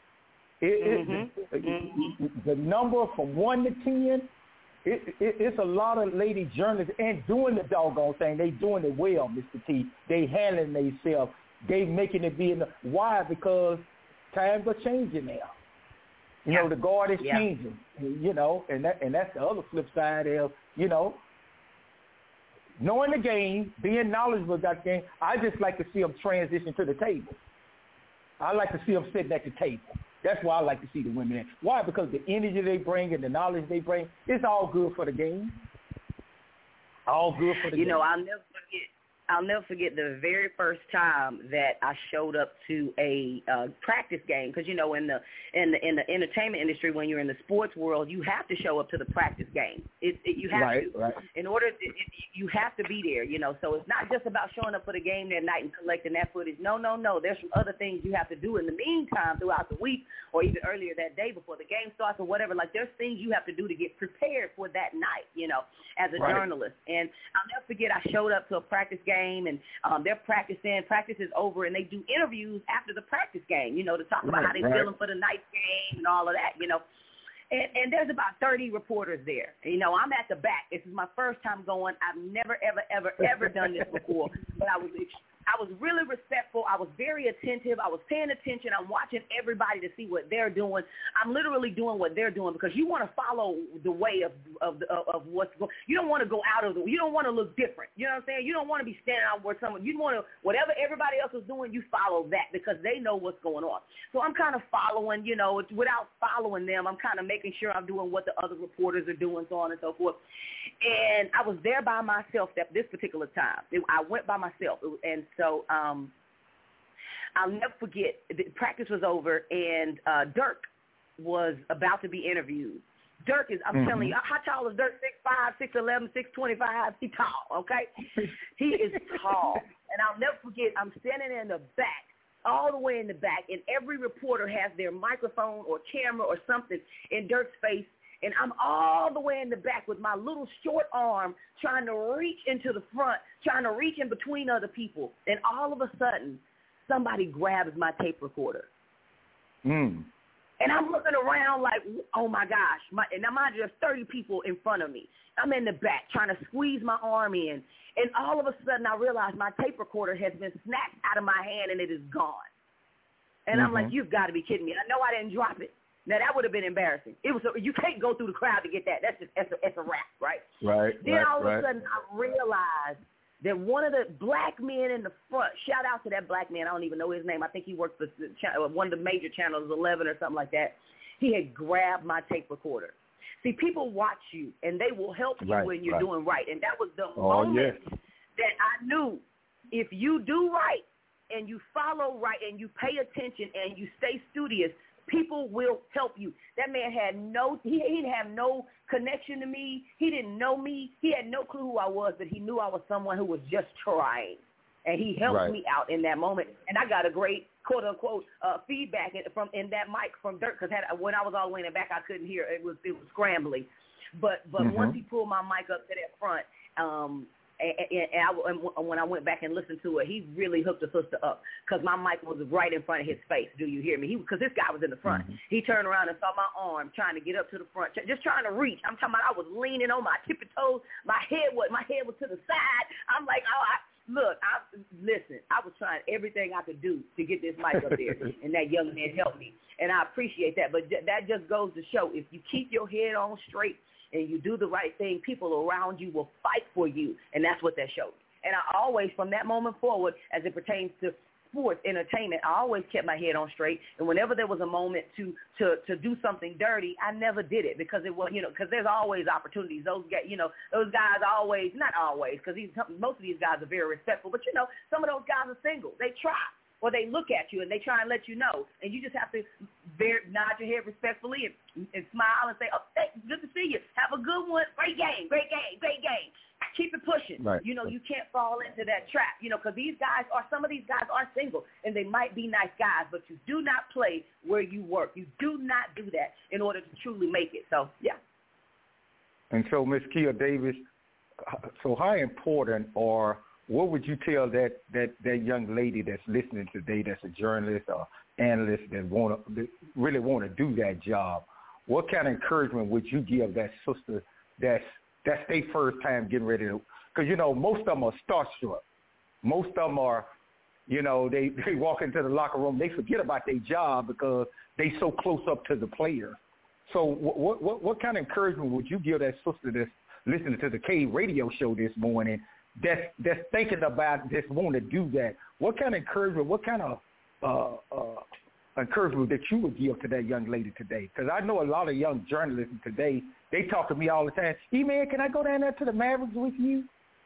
The number from 1 to 10, it's a lot of lady journalists and doing the doggone thing. They doing it well, Mr. T. They handling themselves. They making it be why? Because times are changing now. You know, the guard is changing, you know, and that's the other flip side of, you know, knowing the game, being knowledgeable about the game. I just like to see them transition to the table. I like to see them sitting at the table. That's why I like to see the women in. Why? Because the energy they bring and the knowledge they bring, it's all good for the game. All good for the game. You know, I'll never forget the very first time that I showed up to a practice game, because, you know, in the entertainment industry, when you're in the sports world, you have to show up to the practice game. You have to. Right. In order, you have to be there, you know. So it's not just about showing up for the game that night and collecting that footage. No. There's some other things you have to do in the meantime throughout the week, or even earlier that day before the game starts or whatever. Like, there's things you have to do to get prepared for that night, you know, as a journalist. And I'll never forget, I showed up to a practice game. And they're practicing. Practice is over, and they do interviews after the practice game, you know, to talk about how they're feeling for the night's game and all of that, you know. And there's about 30 reporters there. You know, I'm at the back. This is my first time going. I've never, ever done this before. But I was really respectful. I was very attentive. I was paying attention. I'm watching everybody to see what they're doing. I'm literally doing what they're doing, because you want to follow the way of what's going. You don't want to go out of the. You don't want to look different. You know what I'm saying? You don't want to be standing out where someone. You want to, whatever everybody else is doing, you follow that, because they know what's going on. So I'm kind of following, you know, without following them, I'm kind of making sure I'm doing what the other reporters are doing, so on and so forth. And I was there by myself at this particular time. I went by myself, and so I'll never forget, the practice was over, and Dirk was about to be interviewed. Dirk is, I'm telling you, how tall is Dirk? 6'5", 6'11", 6'25". He's tall, okay? He is tall. And I'll never forget, I'm standing in the back, all the way in the back, and every reporter has their microphone or camera or something in Dirk's face, And I'm all the way in the back with my little short arm trying to reach into the front, trying to reach in between other people. And all of a sudden, somebody grabs my tape recorder. And I'm looking around like, oh, my gosh. And now, mind you, there's 30 people in front of me. I'm in the back trying to squeeze my arm in. And all of a sudden, I realize my tape recorder has been snatched out of my hand, and it is gone. And I'm like, you've got to be kidding me. I know I didn't drop it. Now, that would have been embarrassing. You can't go through the crowd to get that. That's a wrap, right? Right. Then all of a sudden, I realized that one of the black men in the front, shout out to that black man, I don't even know his name. I think he worked for one of the major channels, 11 or something like that. He had grabbed my tape recorder. See, people watch you, and they will help you when you're doing right. And that was the moment that I knew if you do right and you follow right and you pay attention and you stay studious, people will help you. That man had he didn't have no connection to me. He didn't know me. He had no clue who I was, but he knew I was someone who was just trying. And he helped me out in that moment. And I got a great, quote, unquote, feedback in that mic from Dirk, because when I was all the way in the back, I couldn't hear. It was scrambly. But once he pulled my mic up to that front, and when I went back and listened to it, he really hooked the sister up because my mic was right in front of his face. Do you hear me? Because this guy was in the front. He turned around and saw my arm trying to get up to the front, just trying to reach. I'm talking about I was leaning on my tippy toes. My head was to the side. I'm like, listen, I was trying everything I could do to get this mic up there, and that young man helped me, and I appreciate that. But that just goes to show, if you keep your head on straight and you do the right thing, people around you will fight for you, and that's what that showed. And I always, from that moment forward, as it pertains to sports, entertainment, I always kept my head on straight. And whenever there was a moment to do something dirty, I never did it because it was, because there's always opportunities. Those guys always, not always, because most of these guys are very respectful, but some of those guys are single. They try. Or they look at you and they try and let you know. And you just have to nod your head respectfully and smile and say, oh, hey, good to see you. Have a good one. Great game. Keep it pushing. Right. You can't fall into that trap, because some of these guys are single, and they might be nice guys, but you do not play where you work. You do not do that in order to truly make it. So, yeah. And so, Ms. Kia Davis, so how important what would you tell that young lady that's listening today, that's a journalist or analyst that really want to do that job? What kind of encouragement would you give that sister that's their first time getting ready to? Because most of them are starstruck. Most of them are, they walk into the locker room, they forget about their job because they so close up to the player. So what kind of encouragement would you give that sister that's listening to the K radio show this morning, that's thinking about just want to do that? What kind of encouragement, what kind of encouragement that you would give to that young lady today? Because I know a lot of young journalists today, they talk to me all the time. Hey, man, can I go down there to the Mavericks with you?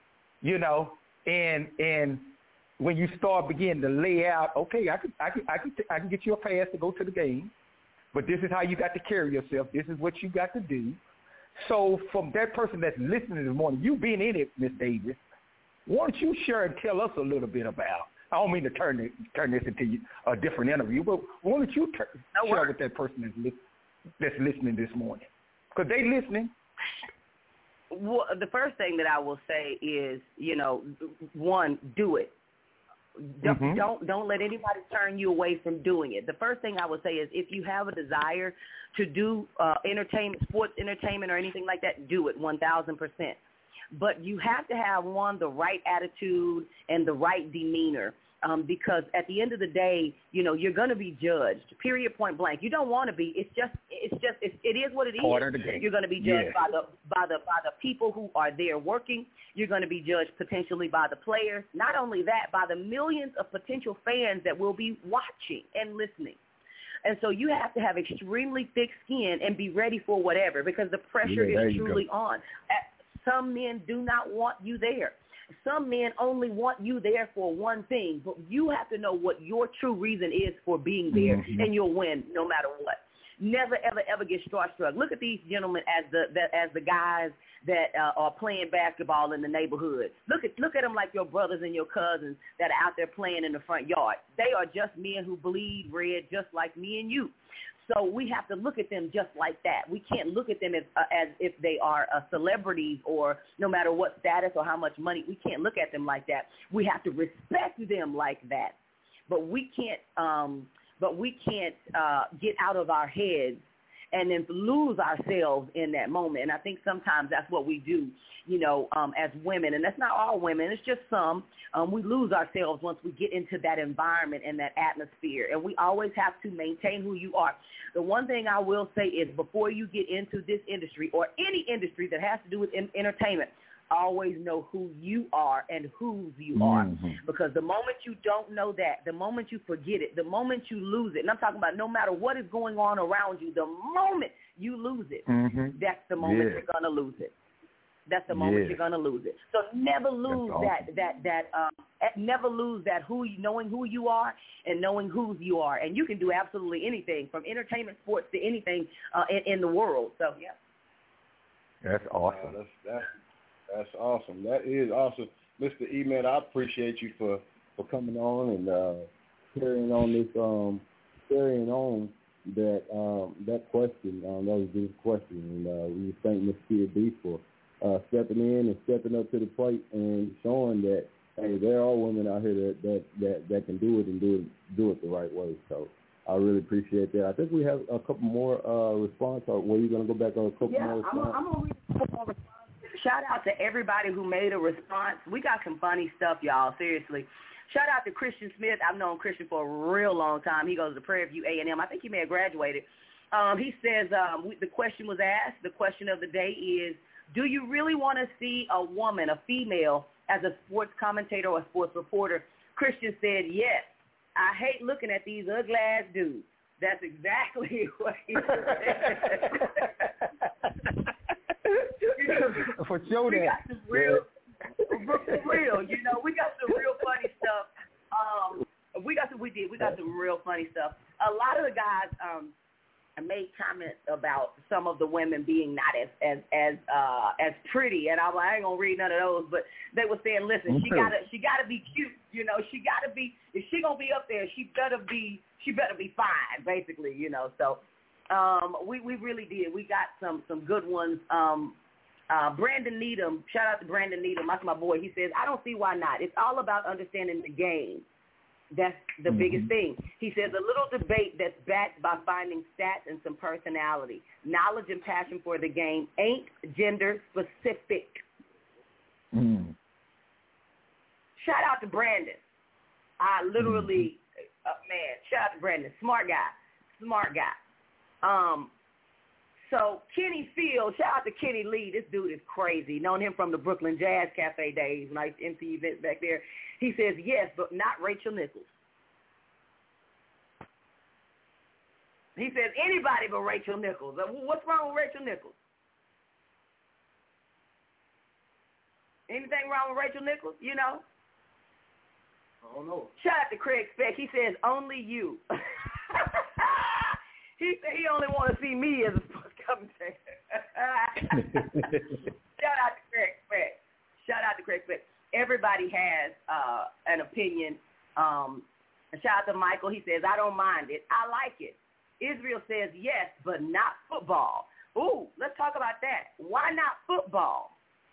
And when you start beginning to lay out, okay, I can get you a pass to go to the game, but this is how you got to carry yourself. This is what you got to do. So from that person that's listening this morning, you being in it, Ms. Davis, why don't you share and tell us a little bit about, I don't mean to turn this into a different interview, but why don't you share with that person that's listening this morning? Because they listening. Well, the first thing that I will say is, one, do it. Don't let anybody turn you away from doing it. The first thing I would say is if you have a desire to do entertainment, sports entertainment or anything like that, do it 1,000%. But you have to have, the right attitude and the right demeanor. Because at the end of the day, you're going to be judged. Period. Point blank. You don't want to be. It is what it is. You're going to be judged by the people who are there working. You're going to be judged potentially by the players. Not only that, by the millions of potential fans that will be watching and listening. And so you have to have extremely thick skin and be ready for whatever, because the pressure is truly on. Some men do not want you there. Some men only want you there for one thing, but you have to know what your true reason is for being there, and you'll win no matter what. Never, ever get starstruck. Look at these gentlemen as the guys that are playing basketball in the neighborhood. Look at them like your brothers and your cousins that are out there playing in the front yard. They are just men who bleed red, just like me and you. So we have to look at them just like that. We can't look at them as if they are celebrities or no matter what status or how much money. We can't look at them like that. We have to respect them like that. But we can't get out of our heads and then lose ourselves in that moment. And I think sometimes that's what we do, as women. And that's not all women. It's just some. We lose ourselves once we get into that environment and that atmosphere. And we always have to maintain who you are. The one thing I will say is before you get into this industry or any industry that has to do with entertainment, always know who you are and whose you are. Because the moment you don't know that, the moment you forget it, the moment you lose it, and I'm talking about no matter what is going on around you, the moment you lose it, that's the moment you're going to lose it. That's the moment you're going to lose it. So never lose never lose that knowing who you are and knowing whose you are. And you can do absolutely anything from entertainment, sports to anything in the world. So, yeah. That's awesome. That's awesome. That is awesome. Mr. E-Man, I appreciate you for coming on and carrying on that question. That was a good question. And we thank Ms. Kia B for stepping in and stepping up to the plate and showing that, hey, there are women out here that can do it and do it the right way. So I really appreciate that. I think we have a couple more responses. Were you going to go back on a couple more responses? I'm going to read a couple more responses. Shout out to everybody who made a response. We got some funny stuff, y'all, seriously. Shout out to Christian Smith. I've known Christian for a real long time. He goes to Prairie View A&M. I think he may have graduated. He says the question was asked. The question of the day is, do you really want to see a woman, a female, as a sports commentator or a sports reporter? Christian said, yes. I hate looking at these ugly-ass dudes. That's exactly what he said. For sure, we got some real, we got some real funny stuff. We got some real funny stuff. A lot of the guys made comments about some of the women being not as pretty, and I ain't gonna read none of those, but they were saying, listen, she gotta be cute, she gotta be, if she gonna be up there, she better be fine, basically, So we really did. We got some good ones. Brandon Needham, shout out to Brandon Needham, that's my boy. He says, I don't see why not. It's all about understanding the game. That's the biggest thing. He says a little debate that's backed by finding stats and some personality. Knowledge and passion for the game ain't gender specific. Shout out to Brandon. I literally, shout out to Brandon. Smart guy. So Kenny Field, shout out to Kenny Lee. This dude is crazy. Known him from the Brooklyn Jazz Cafe days when I used to MC events back there. He says, yes, but not Rachel Nichols. He says, anybody but Rachel Nichols. What's wrong with Rachel Nichols? Anything wrong with Rachel Nichols? I don't know. Shout out to Craig Speck. He says, only you. He said he only want to see me as a sports commentator. Shout out to Craig Speck. Everybody has an opinion. Shout out to Michael. He says, I don't mind it. I like it. Israel says, yes, but not football. Ooh, let's talk about that. Why not football?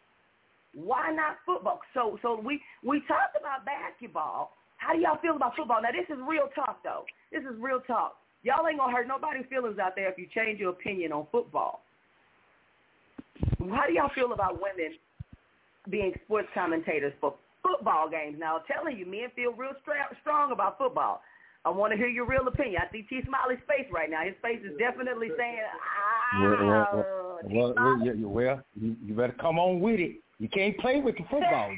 So we talked about basketball. How do y'all feel about football? Now, this is real talk, though. This is real talk. Y'all ain't going to hurt nobody's feelings out there if you change your opinion on football. How do y'all feel about women being sports commentators for football games? Now, I'm telling you, men feel real strong about football. I want to hear your real opinion. I see T. Smiley's face right now. His face is definitely saying, you better come on with it. You can't play with the football.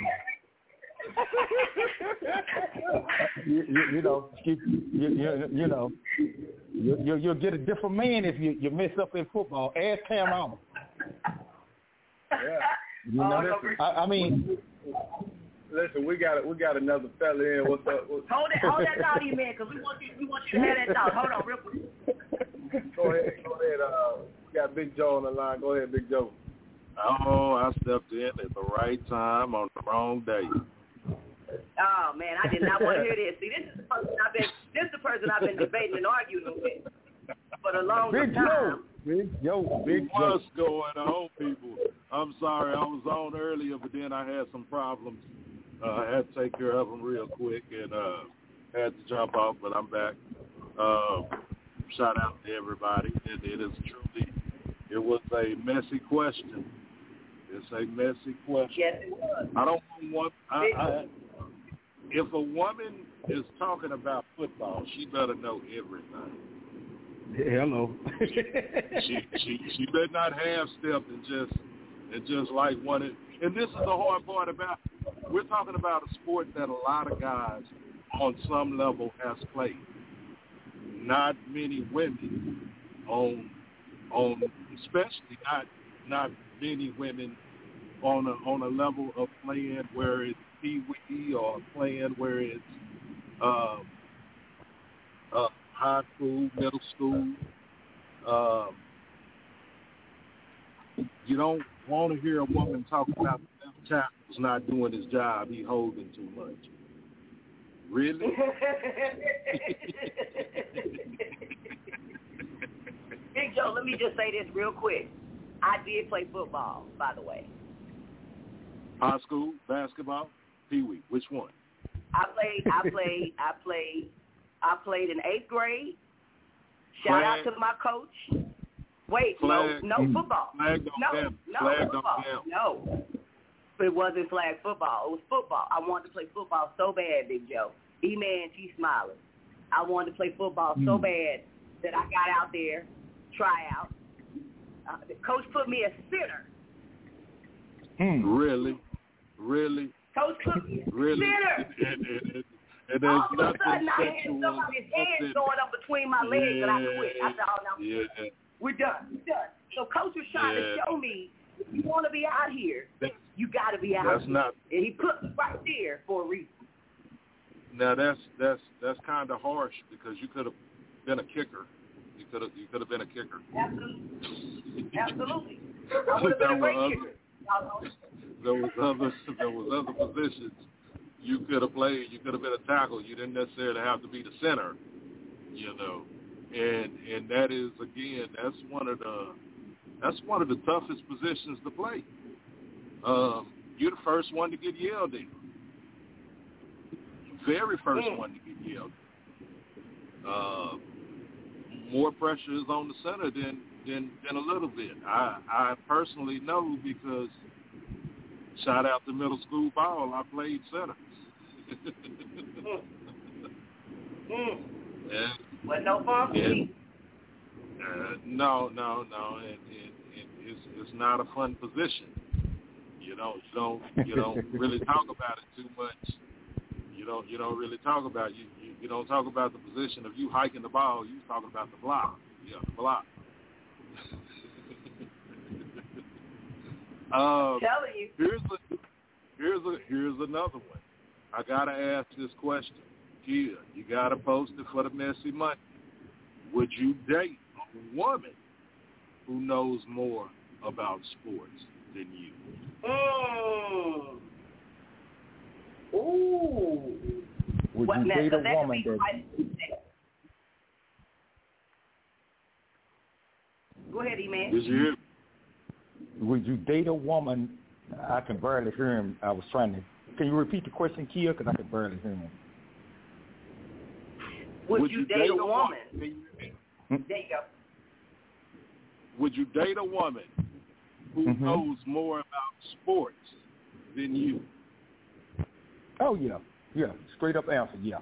You'll get a different man if you mess up in football. Ask Cam on. I mean, listen, we got another fella in. What's up? Hold that thought, man, because we want you to have that thought. Hold on, real quick. Go ahead. got Big Joe on the line. Go ahead, Big Joe. Oh, I stepped in at the right time on the wrong day. Oh man, I did not want to hear this. See, this is the person I've been debating and arguing with for the longest time. Big Joe. What's going on, people? I'm sorry, I was on earlier, but then I had some problems. I had to take care of them real quick and had to jump off, but I'm back. Shout out to everybody. It was a messy question. It's a messy question. Yes, it was. I don't want. If a woman is talking about football, she better know everything. Hello. she better not half step and just like one. And this is the hard part about. We're talking about a sport that a lot of guys on some level has played. Not many women on especially not many women on a level of playing where it's pee-wee or playing where it's high school, middle school. You don't want to hear a woman talk about the left tackle's not doing his job. He holding too much. Really? Big Joe, let me just say this real quick. I did play football, by the way. High school, basketball, pee-wee. Which one? I played in 8th grade. Shout out to my coach. Wait, flag. no football. Flag don't count. Flag don't count. No. It wasn't flag football. It was football. I wanted to play football so bad, Big Joe. E-Man, she's smiling. I wanted to play football so bad that I got out there, try out. The coach put me as center. Really? Coach put me as center. And there's all of a sudden, I had somebody's hands going up between my legs, and I quit. I said, "Oh no, we're done. So coach was trying to show me, if you want to be out here, you got to be out here. And he put me right there for a reason. Now that's kind of harsh because you could have been a kicker. You could have been a kicker. Absolutely. I would have been a great kicker. There was other positions you could have played. You could have been a tackle. You didn't necessarily have to be the center, And that is, again, that's one of the toughest positions to play. You're the first one to get yelled at. Very first one to get yelled at. More pressure is on the center than a little bit. I personally know because shout out to middle school ball, I played center. Wasn't no fun for me. No, and it's not a fun position. You don't really talk about it too much. You don't really talk about you don't talk about the position of you hiking the ball. You talking about the block. Yeah, the block. Telling you. Here's another one. I gotta ask this question. Kia, you gotta post it for the Messy Monday. Would you date a woman who knows more about sports than you? Ooh. Would you date a woman that... Go ahead, E-Man. Did you hear? Would you date a woman? I can barely hear him. I was trying to... Can you repeat the question, Kia? Because I can barely hear him. Would you date a woman? There you go. Would you date a woman who knows more about sports than you? Oh, yeah. Yeah. Straight up answer, yeah.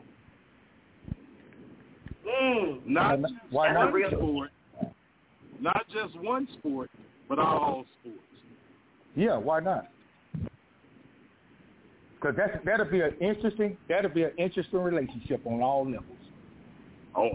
Not just one sport, but all sports. Yeah, why not? Because that'll be an interesting relationship on all levels. On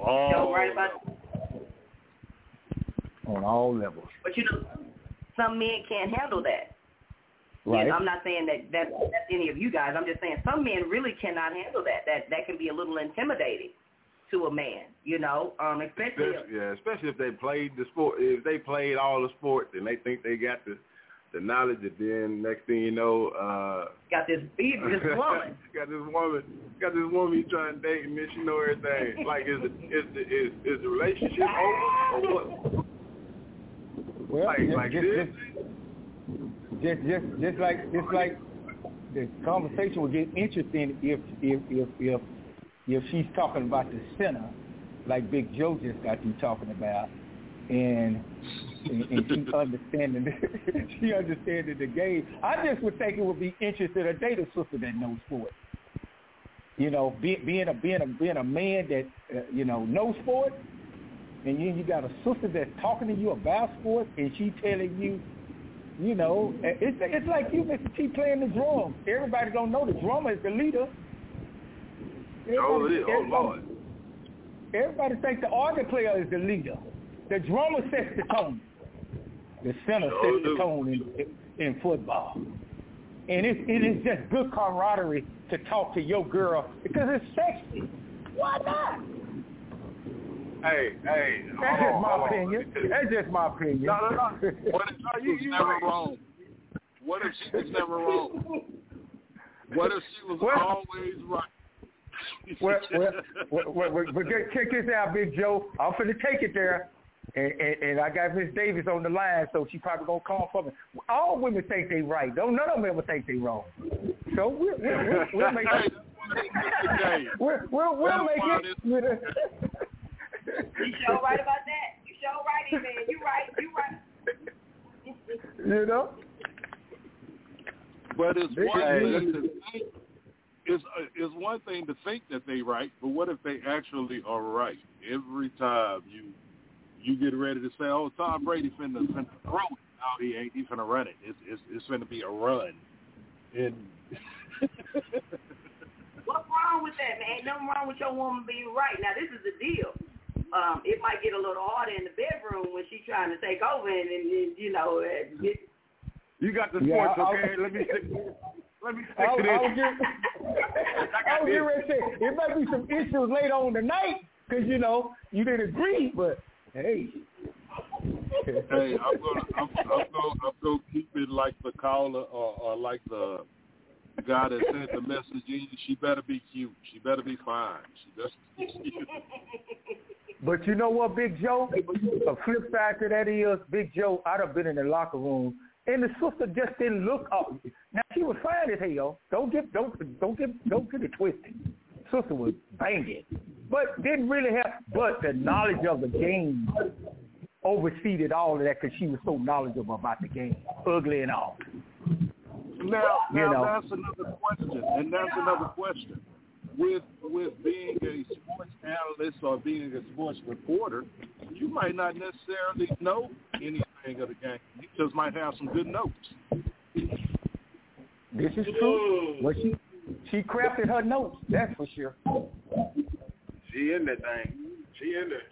all levels. But some men can't handle that. Right. I'm not saying that's any of you guys. I'm just saying some men really cannot handle that. That can be a little intimidating. to a man, you know, especially if they played the sport, if they played all the sports and they think they got the knowledge, and then next thing you know, got this woman. got this woman you trying to date, and then she know everything. Like, is the relationship over or what? Well, like this? Just like the conversation will get interesting if she's talking about the center, like Big Joe just got you talking about, and she understanding the game. I just would think it would be interesting to date a sister that knows sports. You know, being a man that knows sports, and you got a sister that's talking to you about sports, and she telling you, you know, it's like you, Mr. T, playing the drums. Everybody don't know the drummer is the leader. Lord. Everybody thinks the organ player is the leader. The drummer sets the tone. The center sets the tone in football. And it is just good camaraderie to talk to your girl because it's sexy. Why not? Hey. That's just my opinion. That's just my opinion. No. What if she was never wrong? What if she was never wrong? What if she was always right? Well, check this out, Big Joe. I'm finna take it there. And I got Miss Davis on the line, so she probably gonna call for me. All women think they right. None of them ever think they wrong. So we'll make it. We'll make it. You sure right about that? You sure right, man. You right. You know. But it's one thing to think that they right, but what if they actually are right? Every time you get ready to say, "Oh, Tom Brady finna throw it," no, he ain't. He finna run it. It's finna be a run. And what's wrong with that, man? Ain't nothing wrong with your woman being right. Now, this is the deal. It might get a little harder in the bedroom when she's trying to take over, and you know. You got the sports, okay? Let me stick to this. I'll get ready to say, it might be some issues later on tonight because, you know, you didn't agree, but hey. Hey, I'm gonna keep it like the caller or like the guy that sent the message in. She better be cute. She better be fine. She better be cute. But you know what, Big Joe? A flip side to that is, Big Joe, I'd have been in the locker room, and the sister just didn't look up. Now she was fine as hell. Don't get it twisted. Sister was banging, but didn't really have. But the knowledge of the game overseeded all of that because she was so knowledgeable about the game, ugly and all. Now that's another question. With being a sports analyst or being a sports reporter, you might not necessarily know anything of the game. You just might have some good notes. This is true. Well, she crafted her notes, that's for sure. She in that thing. She in there.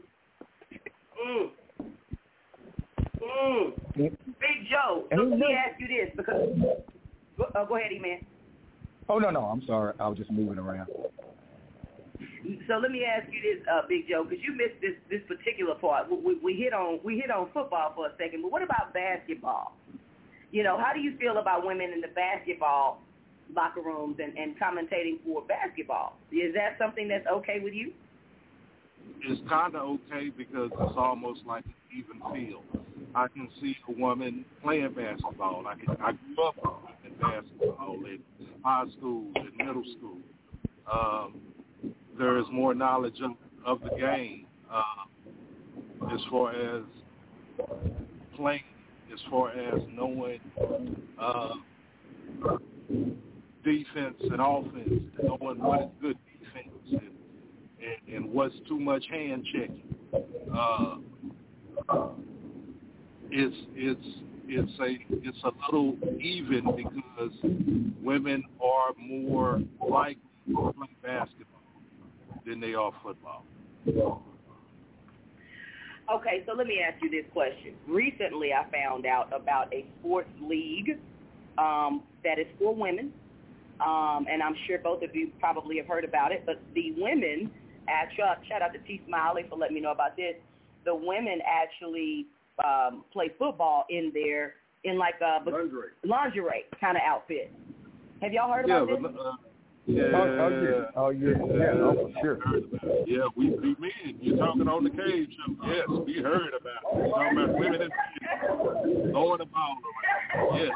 Big Joe, so let me ask you this because go ahead, E-Man. Oh no, I'm sorry. I was just moving around. So let me ask you this, Big Joe, because you missed this particular part. We hit on football for a second, but what about basketball? You know, how do you feel about women in the basketball locker rooms and commentating for basketball? Is that something that's okay with you? It's kind of okay because it's almost like an even field. I can see a woman playing basketball. I grew up in basketball in high school and middle school. There is more knowledge of the game as far as playing, as far as knowing defense and offense, knowing what is good defense and what's too much hand checking. It's a little even because women are more likely to play basketball than they are football. Okay, so let me ask you this question. Recently, I found out about a sports league that is for women, and I'm sure both of you probably have heard about it, but the women shout out to T. Smiley for letting me know about this. The women actually play football in like a lingerie kind of outfit. Have y'all heard about this? Oh, sure. Yeah, we men. You're talking on the Cave Show. Yes, we heard about it. We're talking about women and men throwing the ball around. Yes,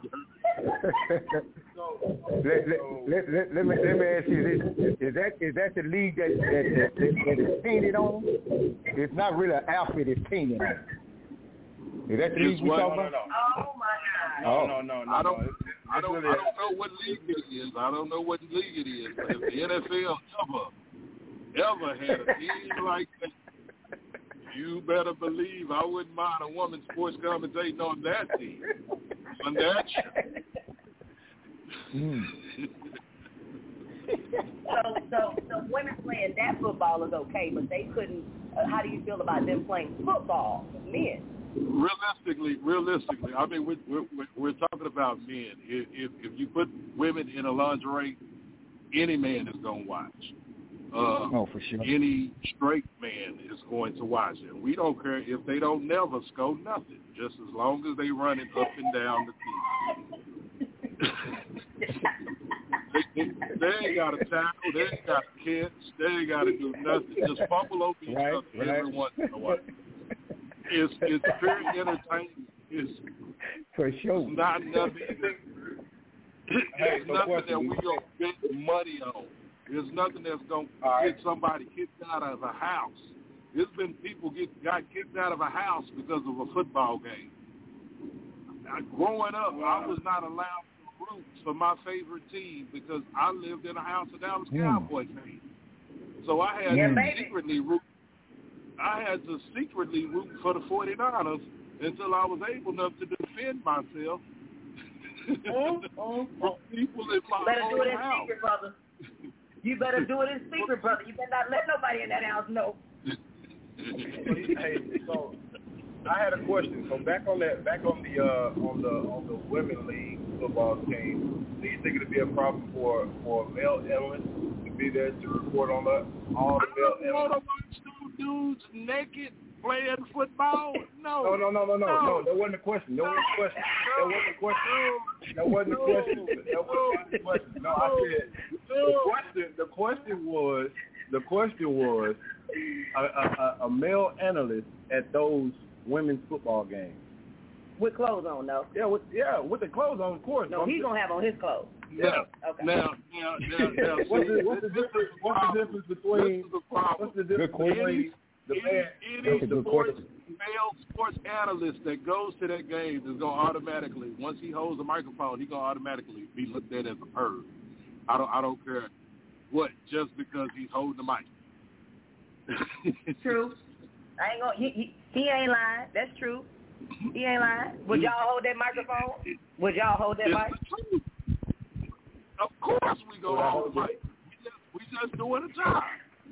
let me ask you this: is that the league that is painted on? It's not really an outfit; it's painted on. Is that the league we talking about? Oh my God! No. I don't know what league it is. I don't know what league it is. But if the NFL ever had a team like that, you better believe I wouldn't mind a woman sports commentating on that team. On that show. So women playing that football is okay, but they couldn't. How do you feel about them playing football, men? Realistically, I mean, we're talking about men. If you put women in a lingerie, any man is going to watch. For sure. Any straight man is going to watch it. We don't care if they don't never score nothing, just as long as they running up and down the field. They ain't got to tackle. They ain't got to catch. They ain't got to do nothing. Just fumble over each other every once in a while. It's very entertaining. It's for sure. It's not nothing. It's nothing that we gonna spend money on. There's nothing that's gonna get somebody kicked out of a house. There's been people got kicked out of a house because of a football game. Now, growing up, I was not allowed to root for my favorite team because I lived in a house of Dallas Cowboys fans. So I had to secretly root. I had to secretly root for the 49ers until I was able enough to defend myself from people in my better do it in house. secret, brother. You better do it in secret, brother. You better not let nobody in that house know. Hey, so I had a question. So back on the women league football team, do you think it'd be a problem for male analysts to be there to report on all the male analysts? Dudes naked playing football? No. No. That wasn't the question. No, I said the question was a male analyst at those women's football games. With clothes on, though. Yeah, with the clothes on, of course. No, he's gonna have on his clothes. Yeah. Okay. Now. What's the difference between the man? Any male sports analyst that goes to that game is gonna automatically, once he holds a microphone, he's gonna automatically be looked at as a perv. I don't care what, just because he's holding the mic. True. I ain't gonna. He ain't lying. That's true. He ain't lying. Would y'all hold that microphone? Would y'all hold that mic? Of course we go hold the mic. We just doing a job.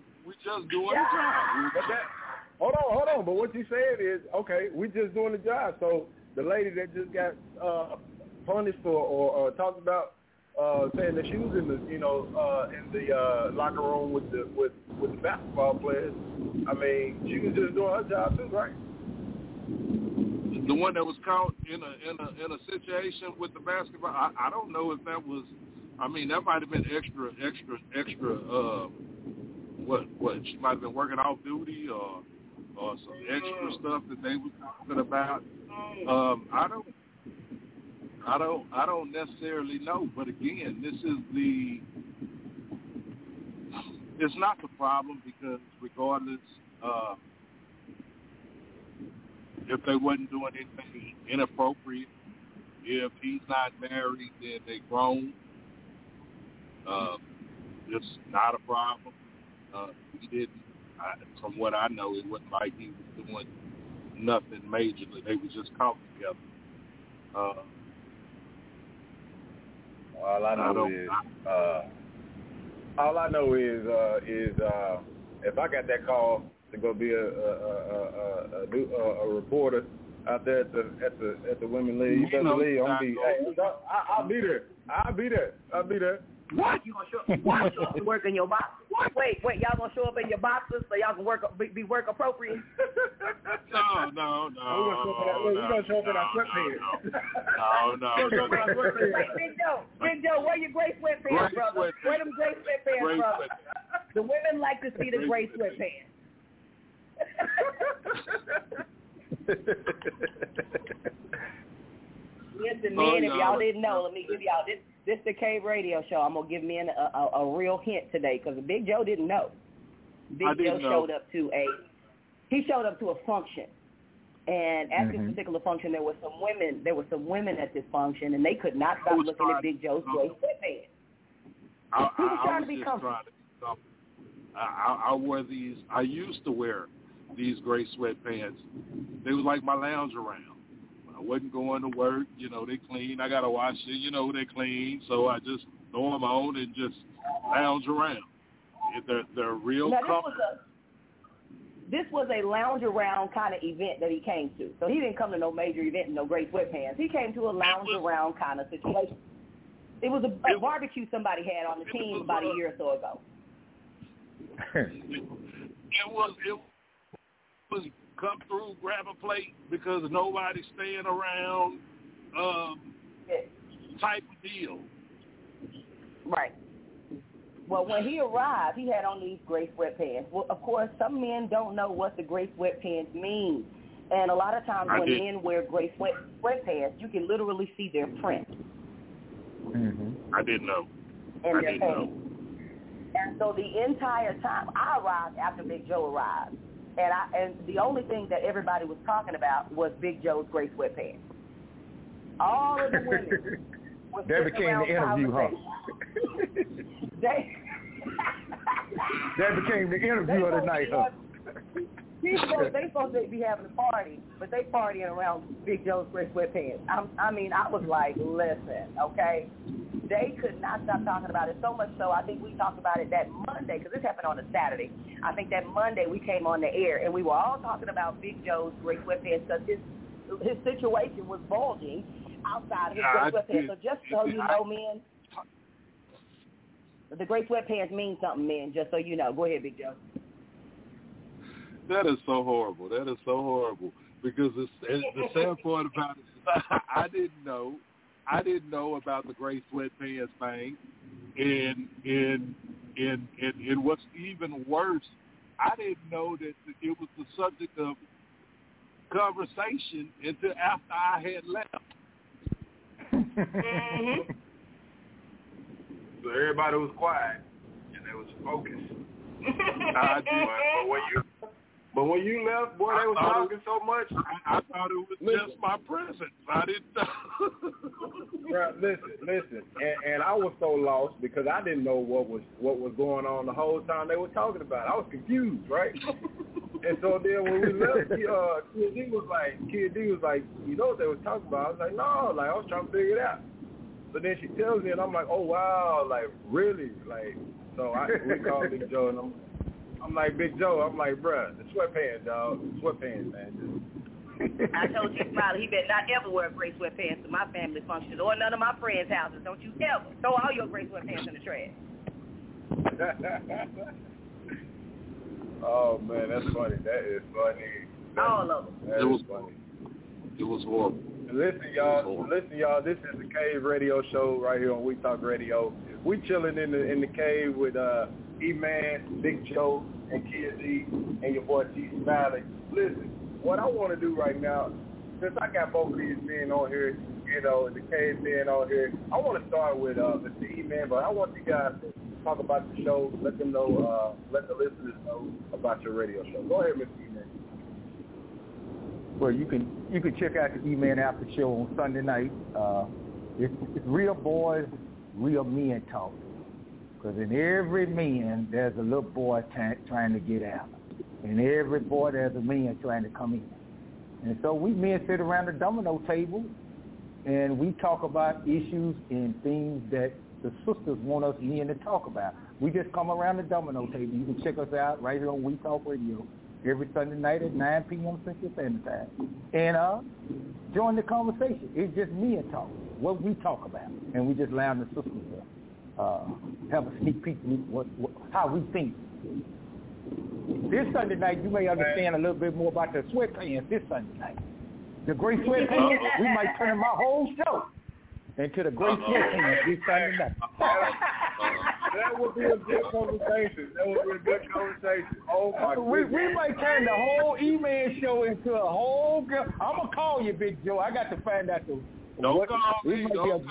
Hold on. But what you said is, okay, we just doing the job. So the lady that just got punished for or talked about saying that she was in the locker room with the basketball players. I mean, she was just doing her job too, right? The one that was caught in a situation with the basketball, I don't know if that was. I mean, that might have been extra. What? She might have been working off duty or some extra stuff that they were talking about. I don't necessarily know, but again, it's not the problem because regardless, if they wasn't doing anything inappropriate, if he's not married, then they grown. It's not a problem. He didn't. From what I know, it wasn't like he was doing nothing majorly. They were just caught together. All I know is if I got that call to go be a reporter out there at the women's league, you better believe I'll be there. What? You gonna show up to work in your boxers? What? Wait, y'all gonna show up in your boxers so y'all can be work appropriate? No. We're gonna show up in our sweatpants. No. Big Joe, wear your gray sweatpants, brother. Wear them gray sweatpants, brother. The women like to see the gray sweatpants. Listen, men, if y'all didn't know, let me give y'all this the Cave Radio Show. I'm gonna give men a real hint today because Big Joe didn't know. Big Joe showed up to a function, and at this particular function, there were some women at this function, and they could not stop looking at Big Joe's gray sweatpants. He was trying to be comfortable. I wore these. I used to wear these gray sweatpants. They was like my lounge around. I wasn't going to work. They clean. I got to wash it. They clean. So I just throw them on and just lounge around. They're real comfortable. This was a lounge around kind of event that he came to. So he didn't come to no major event in no gray sweatpants. He came to a lounge around kind of situation. It was a barbecue somebody had on the team about a year or so ago. It was come through, grab a plate because nobody's staying around type of deal. Right. Well, when he arrived, he had on these gray sweatpants. Well, of course, some men don't know what the gray sweatpants mean. And a lot of times when men wear gray sweatpants, you can literally see their print. Mm-hmm. I didn't know. And so the entire time, I arrived after Big Joe arrived. And the only thing that everybody was talking about was Big Joe's gray sweatpants. All of the women were that became the interview, huh? That became the interview of the night, huh? They supposed to be having a party, but they partying around Big Joe's gray sweatpants. I was like, listen, okay? They could not stop talking about it, so much so I think we talked about it that Monday, because this happened on a Saturday. I think that Monday we came on the air, and we were all talking about Big Joe's gray sweatpants because his situation was bulging outside of his gray sweatpants. So just so you know, men, the gray sweatpants mean something, men, just so you know. Go ahead, Big Joe. That is so horrible. Because the sad part about it is I didn't know about the gray sweatpants thing, and what's even worse, I didn't know that it was the subject of conversation until after I had left. Mm-hmm. So everybody was quiet and they was focused. But when you left, boy, they was talking so much. I thought it was just my presence. I didn't know. Bro, listen. And I was so lost because I didn't know what was going on the whole time they were talking about it. I was confused, right? And so then when we left, Kid D was like, you know what they were talking about? I was like, no, I was trying to figure it out. So then she tells me, and I'm like, oh, wow, really? So we called Big Joe, and I'm like, Big Joe, bruh, the sweatpants, dog. Sweatpants, man. I told you, Smiley, he better not ever wear gray sweatpants to my family function or none of my friends' houses. Don't you ever throw all your gray sweatpants in the trash. Oh, man, that's funny. That is funny. All of them. That was funny. It was horrible. Listen, y'all. This is the Cave Radio Show right here on We Talk Radio. We chilling in the cave with E-Man, Big Joe, and Kid D, and your boy T Smiley. Listen, what I want to do right now, since I got both of these men on here, the cave men on here, I want to start with Mr. E-Man, but I want you guys to talk about the show, let them know, let the listeners know about your radio show. Go ahead, Mr. E-Man. Well, you can check out the E-Man After Show on Sunday night. It's real boys, real men talk. Because in every man, there's a little boy trying to get out. In every boy, there's a man trying to come in. And so we men sit around the domino table, and we talk about issues and things that the sisters want us men to talk about. We just come around the domino table. You can check us out right here on We Talk Radio every Sunday night at 9 p.m. Central Standard Time. And join the conversation. It's just men talk, what we talk about. And we just allow the sisters up. have a sneak peek how we think. This Sunday night, you may understand a little bit more about the sweatpants this Sunday night. The gray sweatpants, we might turn my whole show into the gray sweatpants this Sunday night. That would be a good conversation. Oh, my goodness. We might turn the whole email show into a whole girl. I'm going to call you, Big Joe. I got to find out Don't call me.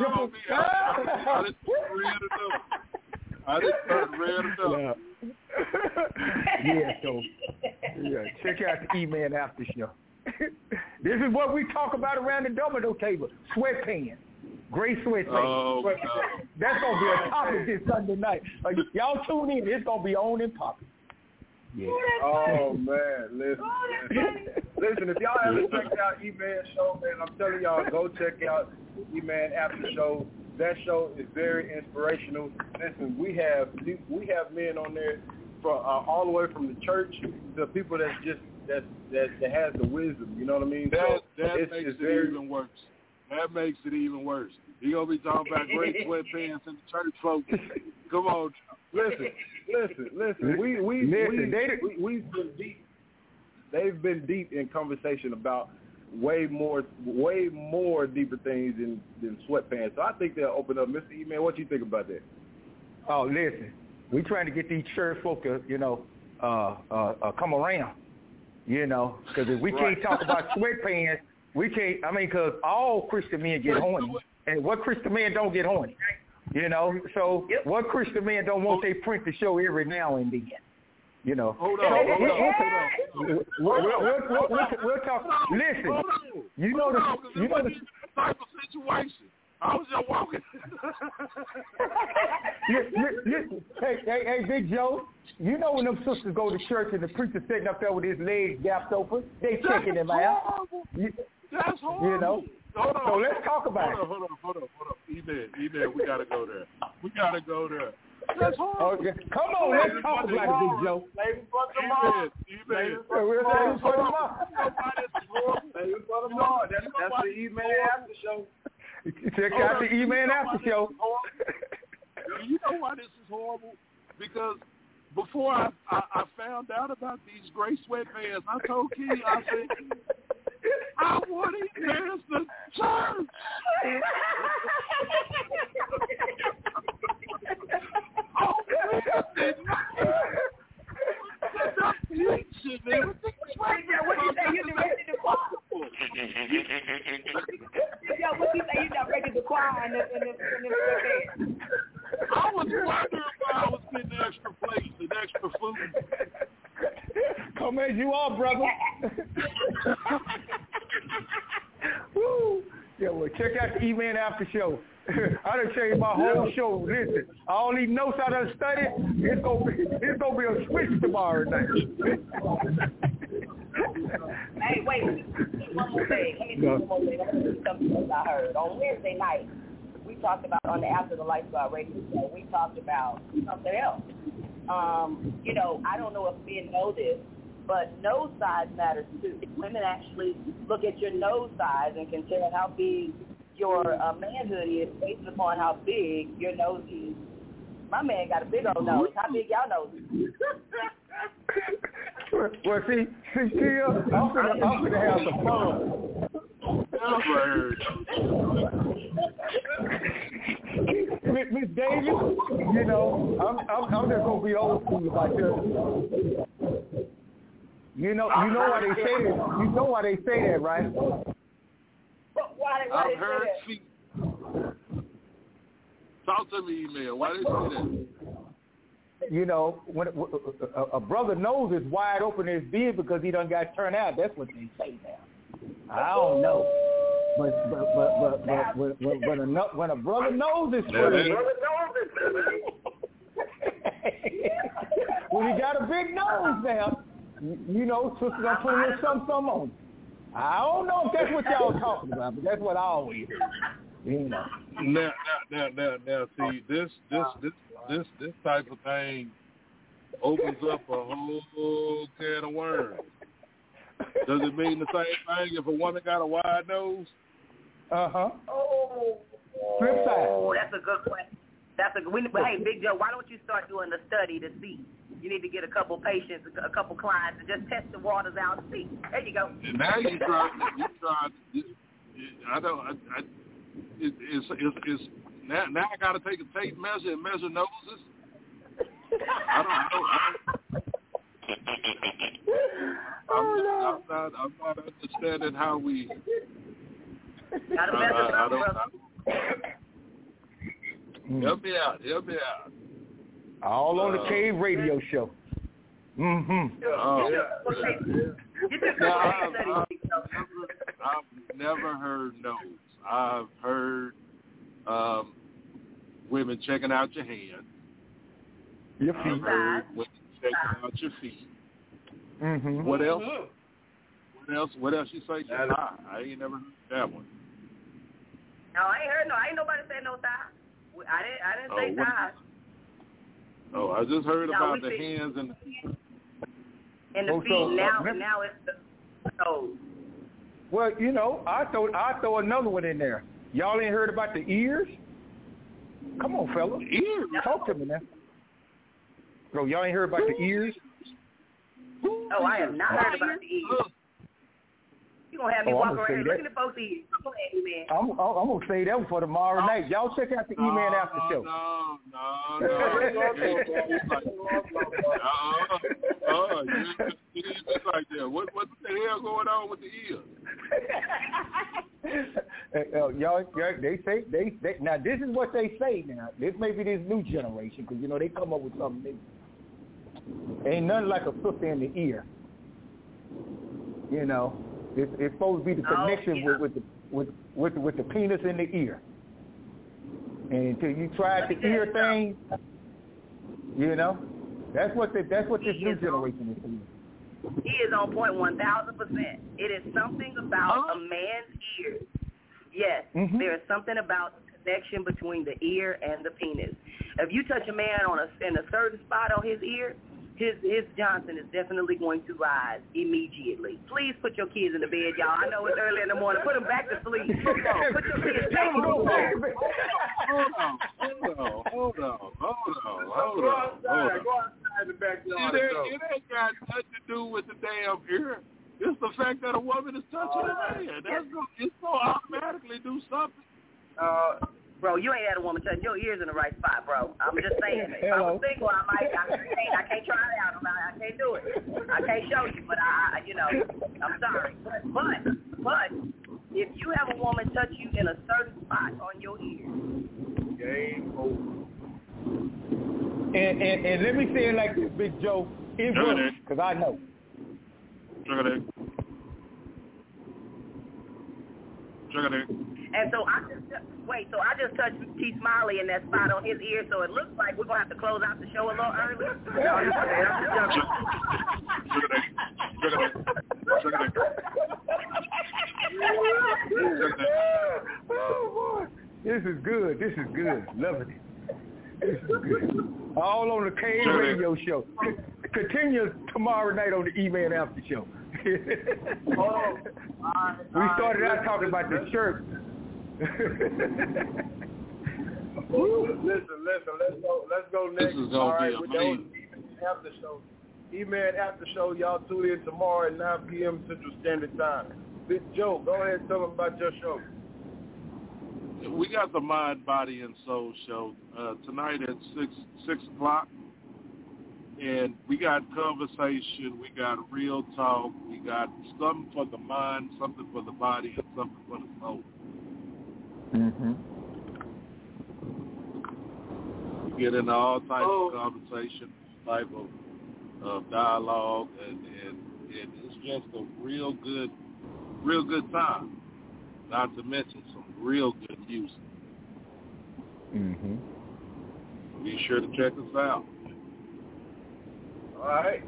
I just read it up. Yeah, so check out the email after show. This is what we talk about around the domino table. Sweatpants. Gray sweatpants. Oh, no. That's going to be a topic this Sunday night. Y'all tune in. It's going to be on and popping. Yeah. Oh, man. Listen, if y'all haven't checked out E-Man Show, man, I'm telling y'all, go check out E-Man After Show. That show is very inspirational. Listen, we have men on there from all the way from the church to people that has the wisdom. You know what I mean? That makes it even worse. That makes it even worse. You gonna be talking about great sweatpants and the church folks? Come on, listen. We've been deep. They've been deep in conversation about way more deeper things than sweatpants. So I think they'll open up. Mr. E-Man, what you think about that? Oh, listen, we trying to get these church folk to, come around, because if we can't talk about sweatpants, we can't, because all Christian men get horny. And what Christian men don't get horny? So what Christian men don't want their print to show every now and then? Hold on. We'll talk. Listen, you know the type of situation. I was just walking. Listen, hey, Big Joe. You know when them sisters go to church and the preacher sitting up there with his legs gapped open, they checking him out. That's horrible. So let's talk about it. Hold on. E-Man, we gotta go there. That's horrible. Okay. Come on, let's talk about it, Big Joe. Save it for tomorrow. We'll save it for tomorrow. That's the E-Man After Show. Check out the E-Man After Show. You know why this is horrible? Because before I found out about these gray sweatpants, I told Key, I said, I want to dance the church. Oh, Wednesday night. What you say? You directed the choir? What you say? You directed the choir in the I was wondering why I was getting extra plates and extra food. Come as you are, brother. Woo. Yeah, well, check out the E-Man After Show. I done changed my whole show. Listen, all these notes I done studied, it's gonna be a switch tomorrow night. Hey, wait. One more thing. Let me do one more thing. I'm going to do something else I heard. On Wednesday night, we talked about, on the After the Lights Go Out radio show, we talked about something else. I don't know if men know this, but nose size matters too. Women actually look at your nose size and can tell how big your manhood is based upon how big your nose is. My man got a big old nose. How big y'all nose is? Well, see, Kia, I'm gonna have some fun. Miss Davis, I'm just gonna be old school about this. You know why they say that? You know why they say that, right? Why I've heard feet. Talk to me, email. Why they say that? When a brother nose is wide open in his beard because he done got turned out. That's what they say now. I don't know, but when a brother nose is free, when he got a big nose now, sister gonna put a little something on. I don't know if that's what y'all talking about, but that's what I always hear. Now, see, this type of thing opens up a whole can of worms. Does it mean the same thing if a woman got a wide nose? Uh-huh. Oh, flip side. Oh, that's a good question. That's hey, Big Joe, why don't you start doing the study to see? You need to get a couple patients, a couple clients, and just test the waters out and see. There you go. Now you try. I don't. It's now I got to take a tape measure and measure noses. I'm not understanding how we. Gotta measure Help me out. All on the Cave Radio Show. I've never heard nose. I've heard women checking out your hand. Your feet. I've heard women checking out your feet. Mm-hmm. What else? What else you say? I ain't never heard that one. No, I ain't heard no. Ain't nobody say no thigh. I didn't say thighs. Oh, I just heard about the hands and the feet. Now it's the toes. Well, you know, I throw another one in there. Y'all ain't heard about the ears? Come on, fellas. Ears? Talk to me now. Bro, y'all ain't heard about the ears? Oh, I have not heard about the ears. You gonna have me walk around here looking at folks' ears? Go ahead, man. I'm gonna say that one for tomorrow night. Y'all check out the E-Man after show. No. You just like that. What the hell going on with the ears? Y'all, they say now. This is what they say now. This may be this new generation because you know they come up with something new. Ain't nothing like a sister in the ear. You know. It's supposed to be the connection with the penis in the ear. And until you tried the ear thing, you know, that's what this new generation is doing. He is on point 1,000%. It is something about a man's ear. Yes, there is something about the connection between the ear and the penis. If you touch a man in a certain spot on his ear, his Johnson is definitely going to rise immediately. Please put your kids in the bed, y'all. I know it's early in the morning. Put them back to sleep. Put your kids back to sleep. Hold on. Go outside in the backyard. It ain't got nothing to do with the damn ear. It's the fact that a woman is touching a man. It's going to automatically do something. Bro, you ain't had a woman touch your ears in the right spot, bro. I'm just saying. If I was single, I can't try it out. I can't do it. I can't show you, but I'm sorry. But if you have a woman touch you in a certain spot on your ear, game over. And let me say it like this, Big Joe. It works, because I know. Check it. And so I just touched T. Smiley in that spot on his ear, so it looks like we're going to have to close out the show a little early. Oh, boy. This is good. Loving it. This is good. All on the Cave Radio Show. Continues tomorrow night on the E-Man After Show. We started out talking about the church. Listen. Let's go next. This is gonna be amazing. After show. E-Man After Show. Y'all tune in tomorrow at 9 p.m. Central Standard Time. Big Joe, go ahead and tell them about your show. We got the Mind, Body, and Soul show tonight at 6 o'clock. And we got conversation, we got real talk, we got something for the mind, something for the body, and something for the soul. Mm-hmm. We get into all types of conversation, type of dialogue, and it's just a real good time. Not to mention some real good music. Mm-hmm. Be sure to check us out. All right.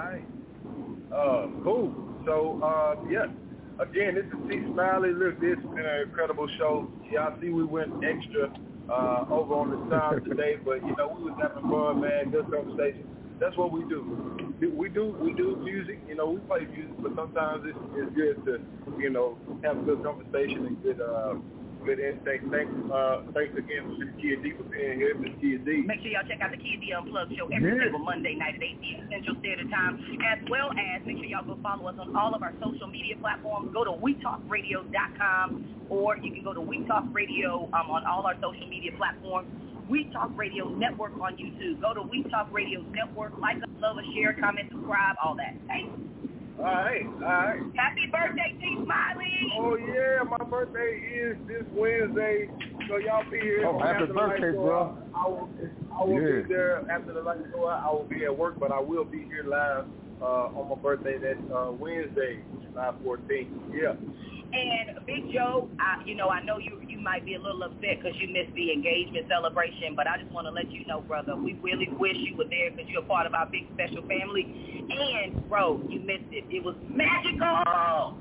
Cool. So, again, this is T. Smiley. Look, this has been an incredible show. Y'all see we went extra over on the time today, but, we was having fun, man, good conversation. That's what we do. We do music, we play music, but sometimes it's good to, have a good conversation and good good insight. Thanks again to Miss Kia D for being here, Miss Kia D. Make sure y'all check out the Kia D Unplugged show every single Monday night at 8 p.m. Central Standard Time, as well as make sure y'all go follow us on all of our social media platforms. Go to WeTalkRadio.com, or you can go to We Talk Radio on all our social media platforms. We Talk Radio Network on YouTube. Go to We Talk Radio Network. Like us, love us, share, comment, subscribe, all that. Hey. All right. Happy birthday, T. Smiley. Oh, yeah, my birthday is this Wednesday, so y'all be here. Oh, happy birthday, bro. I will be there after the lights go out. I will be at work, but I will be here live on my birthday. That's Wednesday, July 14th. Yeah. And Big Joe, I know you might be a little upset because you missed the engagement celebration, but I just want to let you know, brother, we really wish you were there because you're a part of our big special family. And, bro, you missed it. It was magical.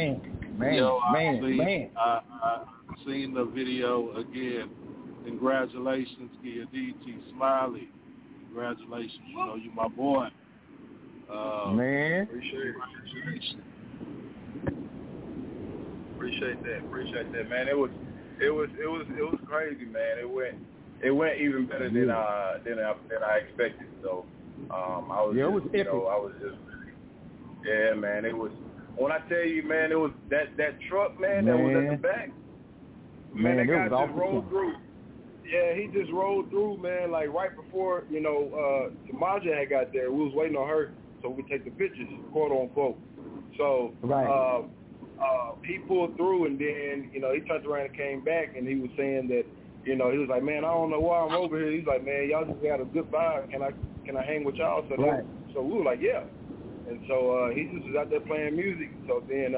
I've seen the video again. Congratulations, Kia D. T. Smiley. Congratulations. You know you my boy. Man. Appreciate that, man. It was crazy, man. It went even better than I expected. So it was just really, man. It was, when I tell you, man, it was that truck, man, that was at the back. Man, that guy just rolled through. Yeah, he just rolled through, man. Like right before Tamaja had got there, we was waiting on her so we could take the pictures, quote unquote. So he pulled through, and then, he turned around and came back, and he was saying that, he was like, man, I don't know why I'm over here. He's like, man, y'all just got a good vibe. Can I hang with y'all? So we were like, yeah. And so he just was out there playing music. So then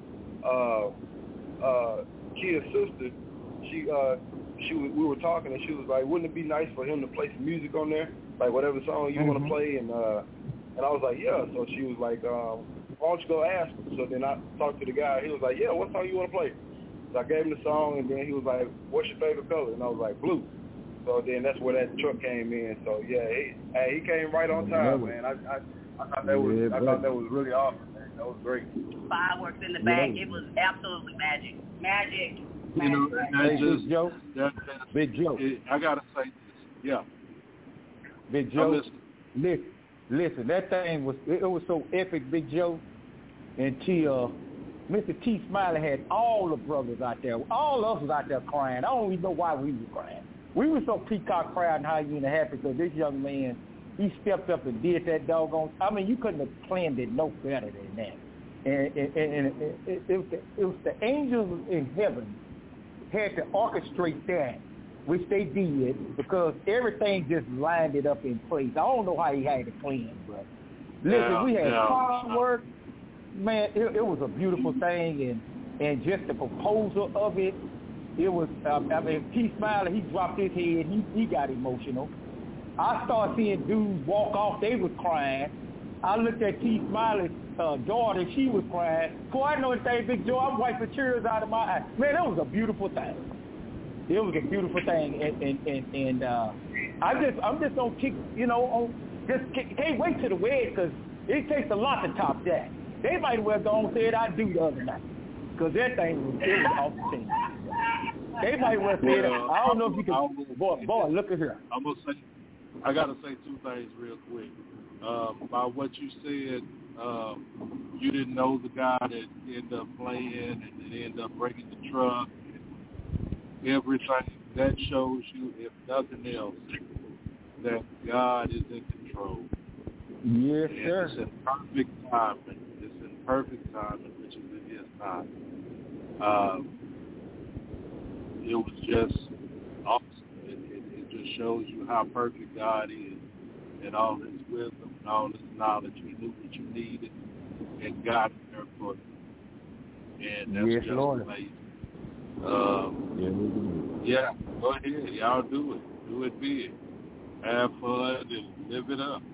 Kia's sister, we were talking, and she was like, wouldn't it be nice for him to play some music on there, like whatever song you want to play? And I was like, yeah. So she was like, why don't you go ask him? So then I talked to the guy. He was like, yeah, what song you want to play? So I gave him the song, and then he was like, what's your favorite color? And I was like, blue. So then that's where that truck came in. So, yeah, he came right on time, man. I thought that was really awesome, man. That was great. Fireworks in the back. It was absolutely magic. Magic. Big Joe. I got to say this. Yeah. Big Joe. Listen, that thing was so epic, Big Joe. And Mr. T. Smiley had all the brothers out there. All of us was out there crying. I don't even know why we were crying. We were so peacock proud and hyena happy because this young man, he stepped up and did that doggone. I mean, you couldn't have planned it no better than that. And it was the angels in heaven had to orchestrate that, which they did, because everything just lined it up in place. I don't know how he had it planned, but listen, we had fireworks. Man, it was a beautiful thing, and just the proposal of it, it was, T. Smiley, he dropped his head, he got emotional. I started seeing dudes walk off, they was crying. I looked at T. Smiley's daughter, she was crying. Before I know anything, Big Joe, I'm wiping tears out of my eyes. Man, that was a beautiful thing. It was a beautiful thing, and I'm just gonna kick, can't wait to the wedding, because it takes a lot to top that. They might well go and say it I do the other night, because that thing was off the chain. They might well say it. I don't know if you can. Boy, look at here. I'm gonna say, I gotta say two things real quick. By what you said, you didn't know the guy that ended up playing and ended up breaking the truck. Everything that shows you, if nothing else, that God is in control. Yes, and sir. It's in perfect timing. It's in perfect timing, which is in His time. It was just awesome. It just shows you how perfect God is, and all His wisdom and all His knowledge. He knew what you needed, and God is there for you. And that's just amazing. Yeah, go ahead. Y'all do it. Do it big. Have fun and live it up.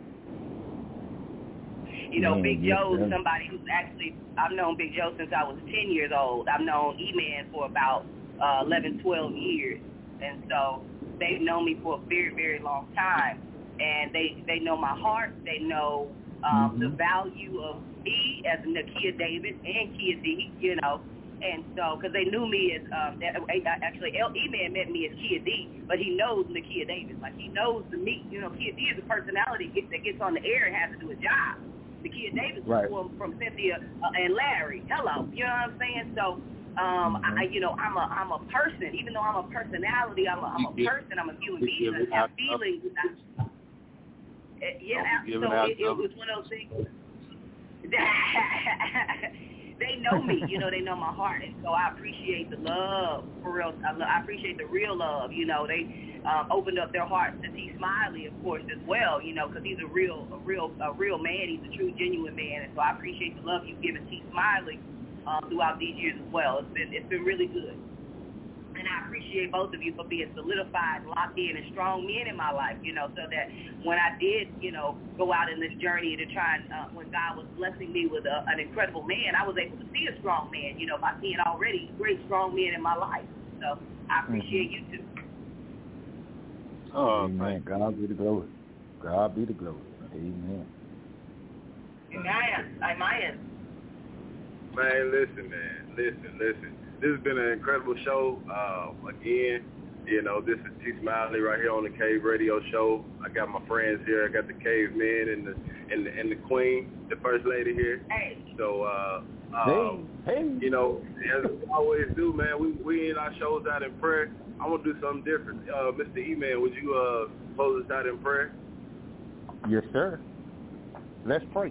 Big Joe's somebody who's actually, I've known Big Joe since I was 10 years old. I've known E-Man for about 11, 12 years. And so they've known me for a very, very long time. And they know my heart. They know the value of me as Nakia Davis and Kia D, And so, because they knew me as, actually, E-Man met me as Kia D, but he knows Nakia Davis. Like, he knows the me. You know, Kia D is a personality that gets on the air and has to do a job. Nakia Davis was from Cynthia and Larry. Hello. You know what I'm saying? So, I'm a person. Even though I'm a personality, I'm a person. I'm a human being. I have feelings. It was one of those things. They know me, they know my heart, and so I appreciate the love, for real. I appreciate the real love, They opened up their hearts to T. Smiley, of course, as well, because he's a real man. He's a true, genuine man, and so I appreciate the love you've given T. Smiley throughout these years as well. It's been really good. And I appreciate both of you for being solidified, locked in, and strong men in my life, so that when I did, go out in this journey to try and, when God was blessing me with an incredible man, I was able to see a strong man, by seeing already great strong men in my life. So I appreciate you too. Oh, amen. God be the glory. God be the glory. Amen. Amen. Man, listen. This has been an incredible show. Again, this is T. Smiley right here on the Cave Radio Show. I got my friends here. I got the cavemen and the queen, the first lady here. Hey. So, hey. As we always do, man, we end our shows out in prayer. I'm going to do something different. Mr. E-Man, would you close us out in prayer? Yes, sir. Let's pray.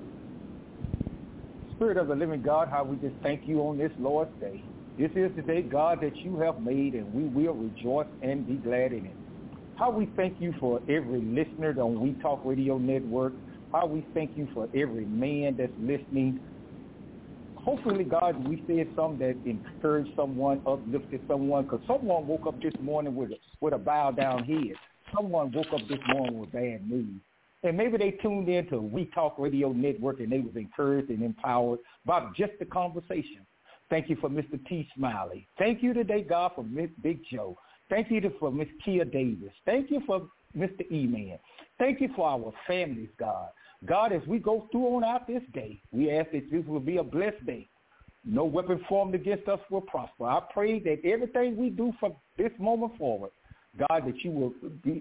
Spirit of the living God, how we just thank you on this Lord's Day. This is the day, God, that you have made, and we will rejoice and be glad in it. How we thank you for every listener on We Talk Radio Network. How we thank you for every man that's listening. Hopefully, God, we said something that encouraged someone, uplifted someone, because someone woke up this morning with a bowed-down head. Someone woke up this morning with bad news. And maybe they tuned in to We Talk Radio Network, and they was encouraged and empowered by just the conversation. Thank you for Mr. T. Smiley. Thank you today, God, for Miss Big Joe. Thank you for Miss Kia Davis. Thank you for Mr. E-Man. Thank you for our families, God. God, as we go through on out this day, we ask that this will be a blessed day. No weapon formed against us will prosper. I pray that everything we do from this moment forward, God, that you will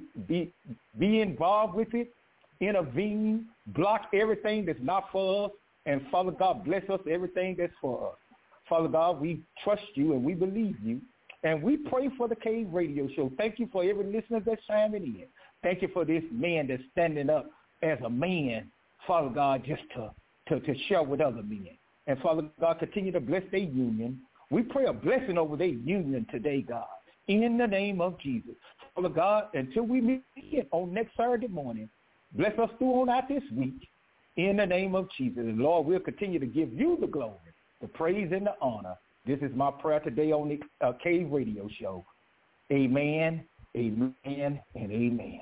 be involved with it, intervene, block everything that's not for us, and Father God, bless us everything that's for us. Father God, we trust you and we believe you, and we pray for the Cave Radio Show. Thank you for every listener that's chiming in. Thank you for this man that's standing up as a man, Father God, just to share with other men. And Father God, continue to bless their union. We pray a blessing over their union today, God, in the name of Jesus. Father God, until we meet again on next Saturday morning, bless us through on out this week in the name of Jesus. And Lord, we'll continue to give you the glory, the praise, and the honor. This is my prayer today on the Cave Radio Show. Amen, amen, and amen.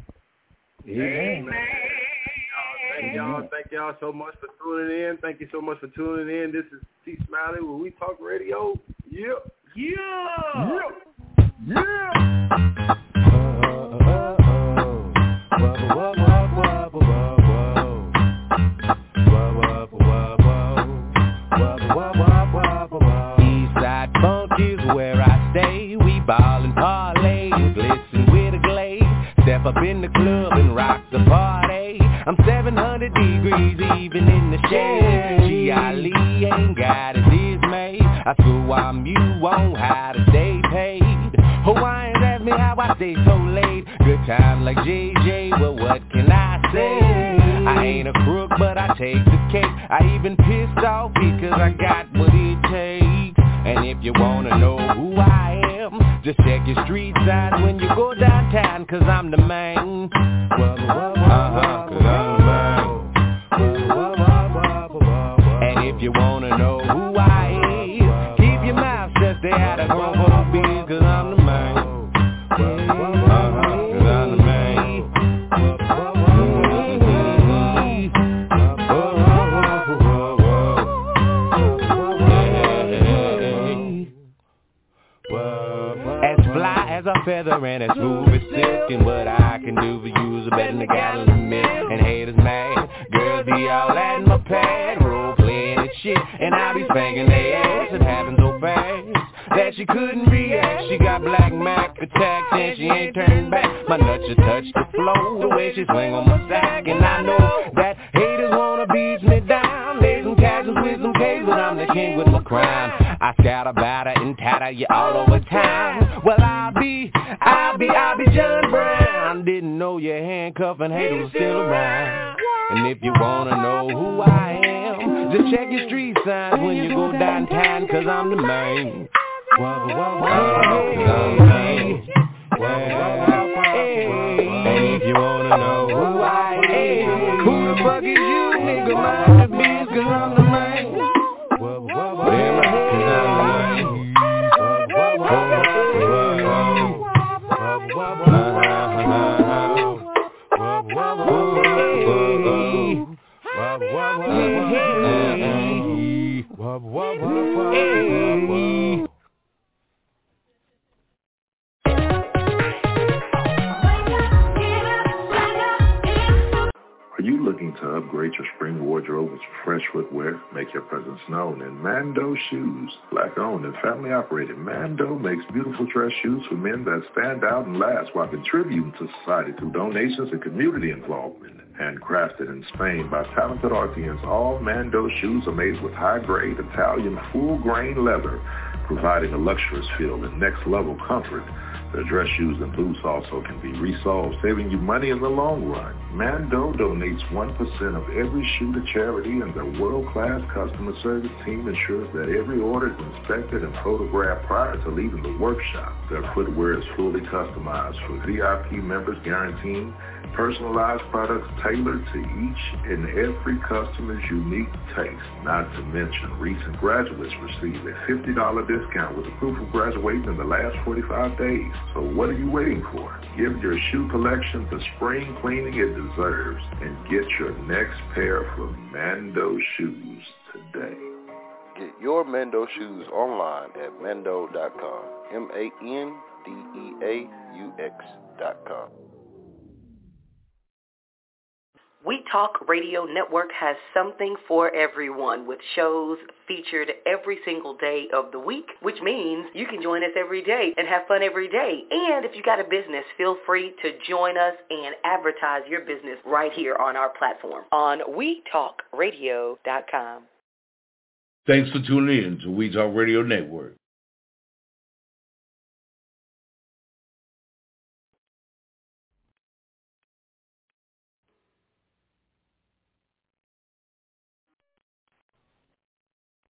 Amen. Thank y'all so much for tuning in. Thank you so much for tuning in. This is T. Smiley with We Talk Radio. Yep. Eastside Funk is where I stay. We ball and parlay, glisten with a glaze. Step up in the club and rock the party. I'm 700 degrees even in the shade. G.I.Lee ain't got it dismayed. I swear I'm you on how to stay paid. Hawaiians ask me how I stay so late. Good time like JJ, well what can I say? I ain't a crook but I take the cake. I even pissed off because I got what it takes. And if you wanna know who I am, just check your street signs when you go downtown, cause I'm the man. Cause I'm the man. And if you wanna know who I am, keep your mouth shut, stay out of grown folks' biz, cause I'm the man. Cause I'm the man. As fly as a feather and as smooth as silk, and what I can do for you is better than a gallon of milk. And haters mad, girls be all at my pad, role playing and shit, and I be spanking their ass. It happened so fast that she couldn't react. She got black Mac attacks and she ain't turning back. My nuts just touch the floor, the way she swing on my sack. And I know that haters wanna beat me down. Lay some catches with some K's, but I'm the king with my crown. I scatter, batter, and tatter you all over town. Well, I'll be John Brown. Didn't know your handcuffing haters was still around. And if you wanna know who I am, just check your street signs when you go downtown, cause I'm the man. And if you wanna know who I am, who the fuck is you, nigga? Mind the biz, cause I'm the man. Are you looking to upgrade your spring wardrobe with fresh footwear? Make your presence known in Mando Shoes. Black-owned and family-operated, Mando makes beautiful dress shoes for men that stand out and last while contributing to society through donations and community involvement. Handcrafted in Spain by talented artisans, all Mando shoes are made with high-grade Italian full-grain leather, providing a luxurious feel and next-level comfort. Their dress shoes and boots also can be resold, saving you money in the long run. Mando donates 1% of every shoe to charity, and their world-class customer service team ensures that every order is inspected and photographed prior to leaving the workshop. Their footwear is fully customized for VIP members, guaranteeing personalized products tailored to each and every customer's unique taste. Not to mention, recent graduates receive a $50 discount with the proof of graduating in the last 45 days. So what are you waiting for? Give your shoe collection the spring cleaning it deserves and get your next pair from Mando Shoes today. Get your Mando shoes online at mando.com. ManDeaux.com. We Talk Radio Network has something for everyone with shows featured every single day of the week, which means you can join us every day and have fun every day. And if you got a business, feel free to join us and advertise your business right here on our platform on WeTalkRadio.com. Thanks for tuning in to We Talk Radio Network.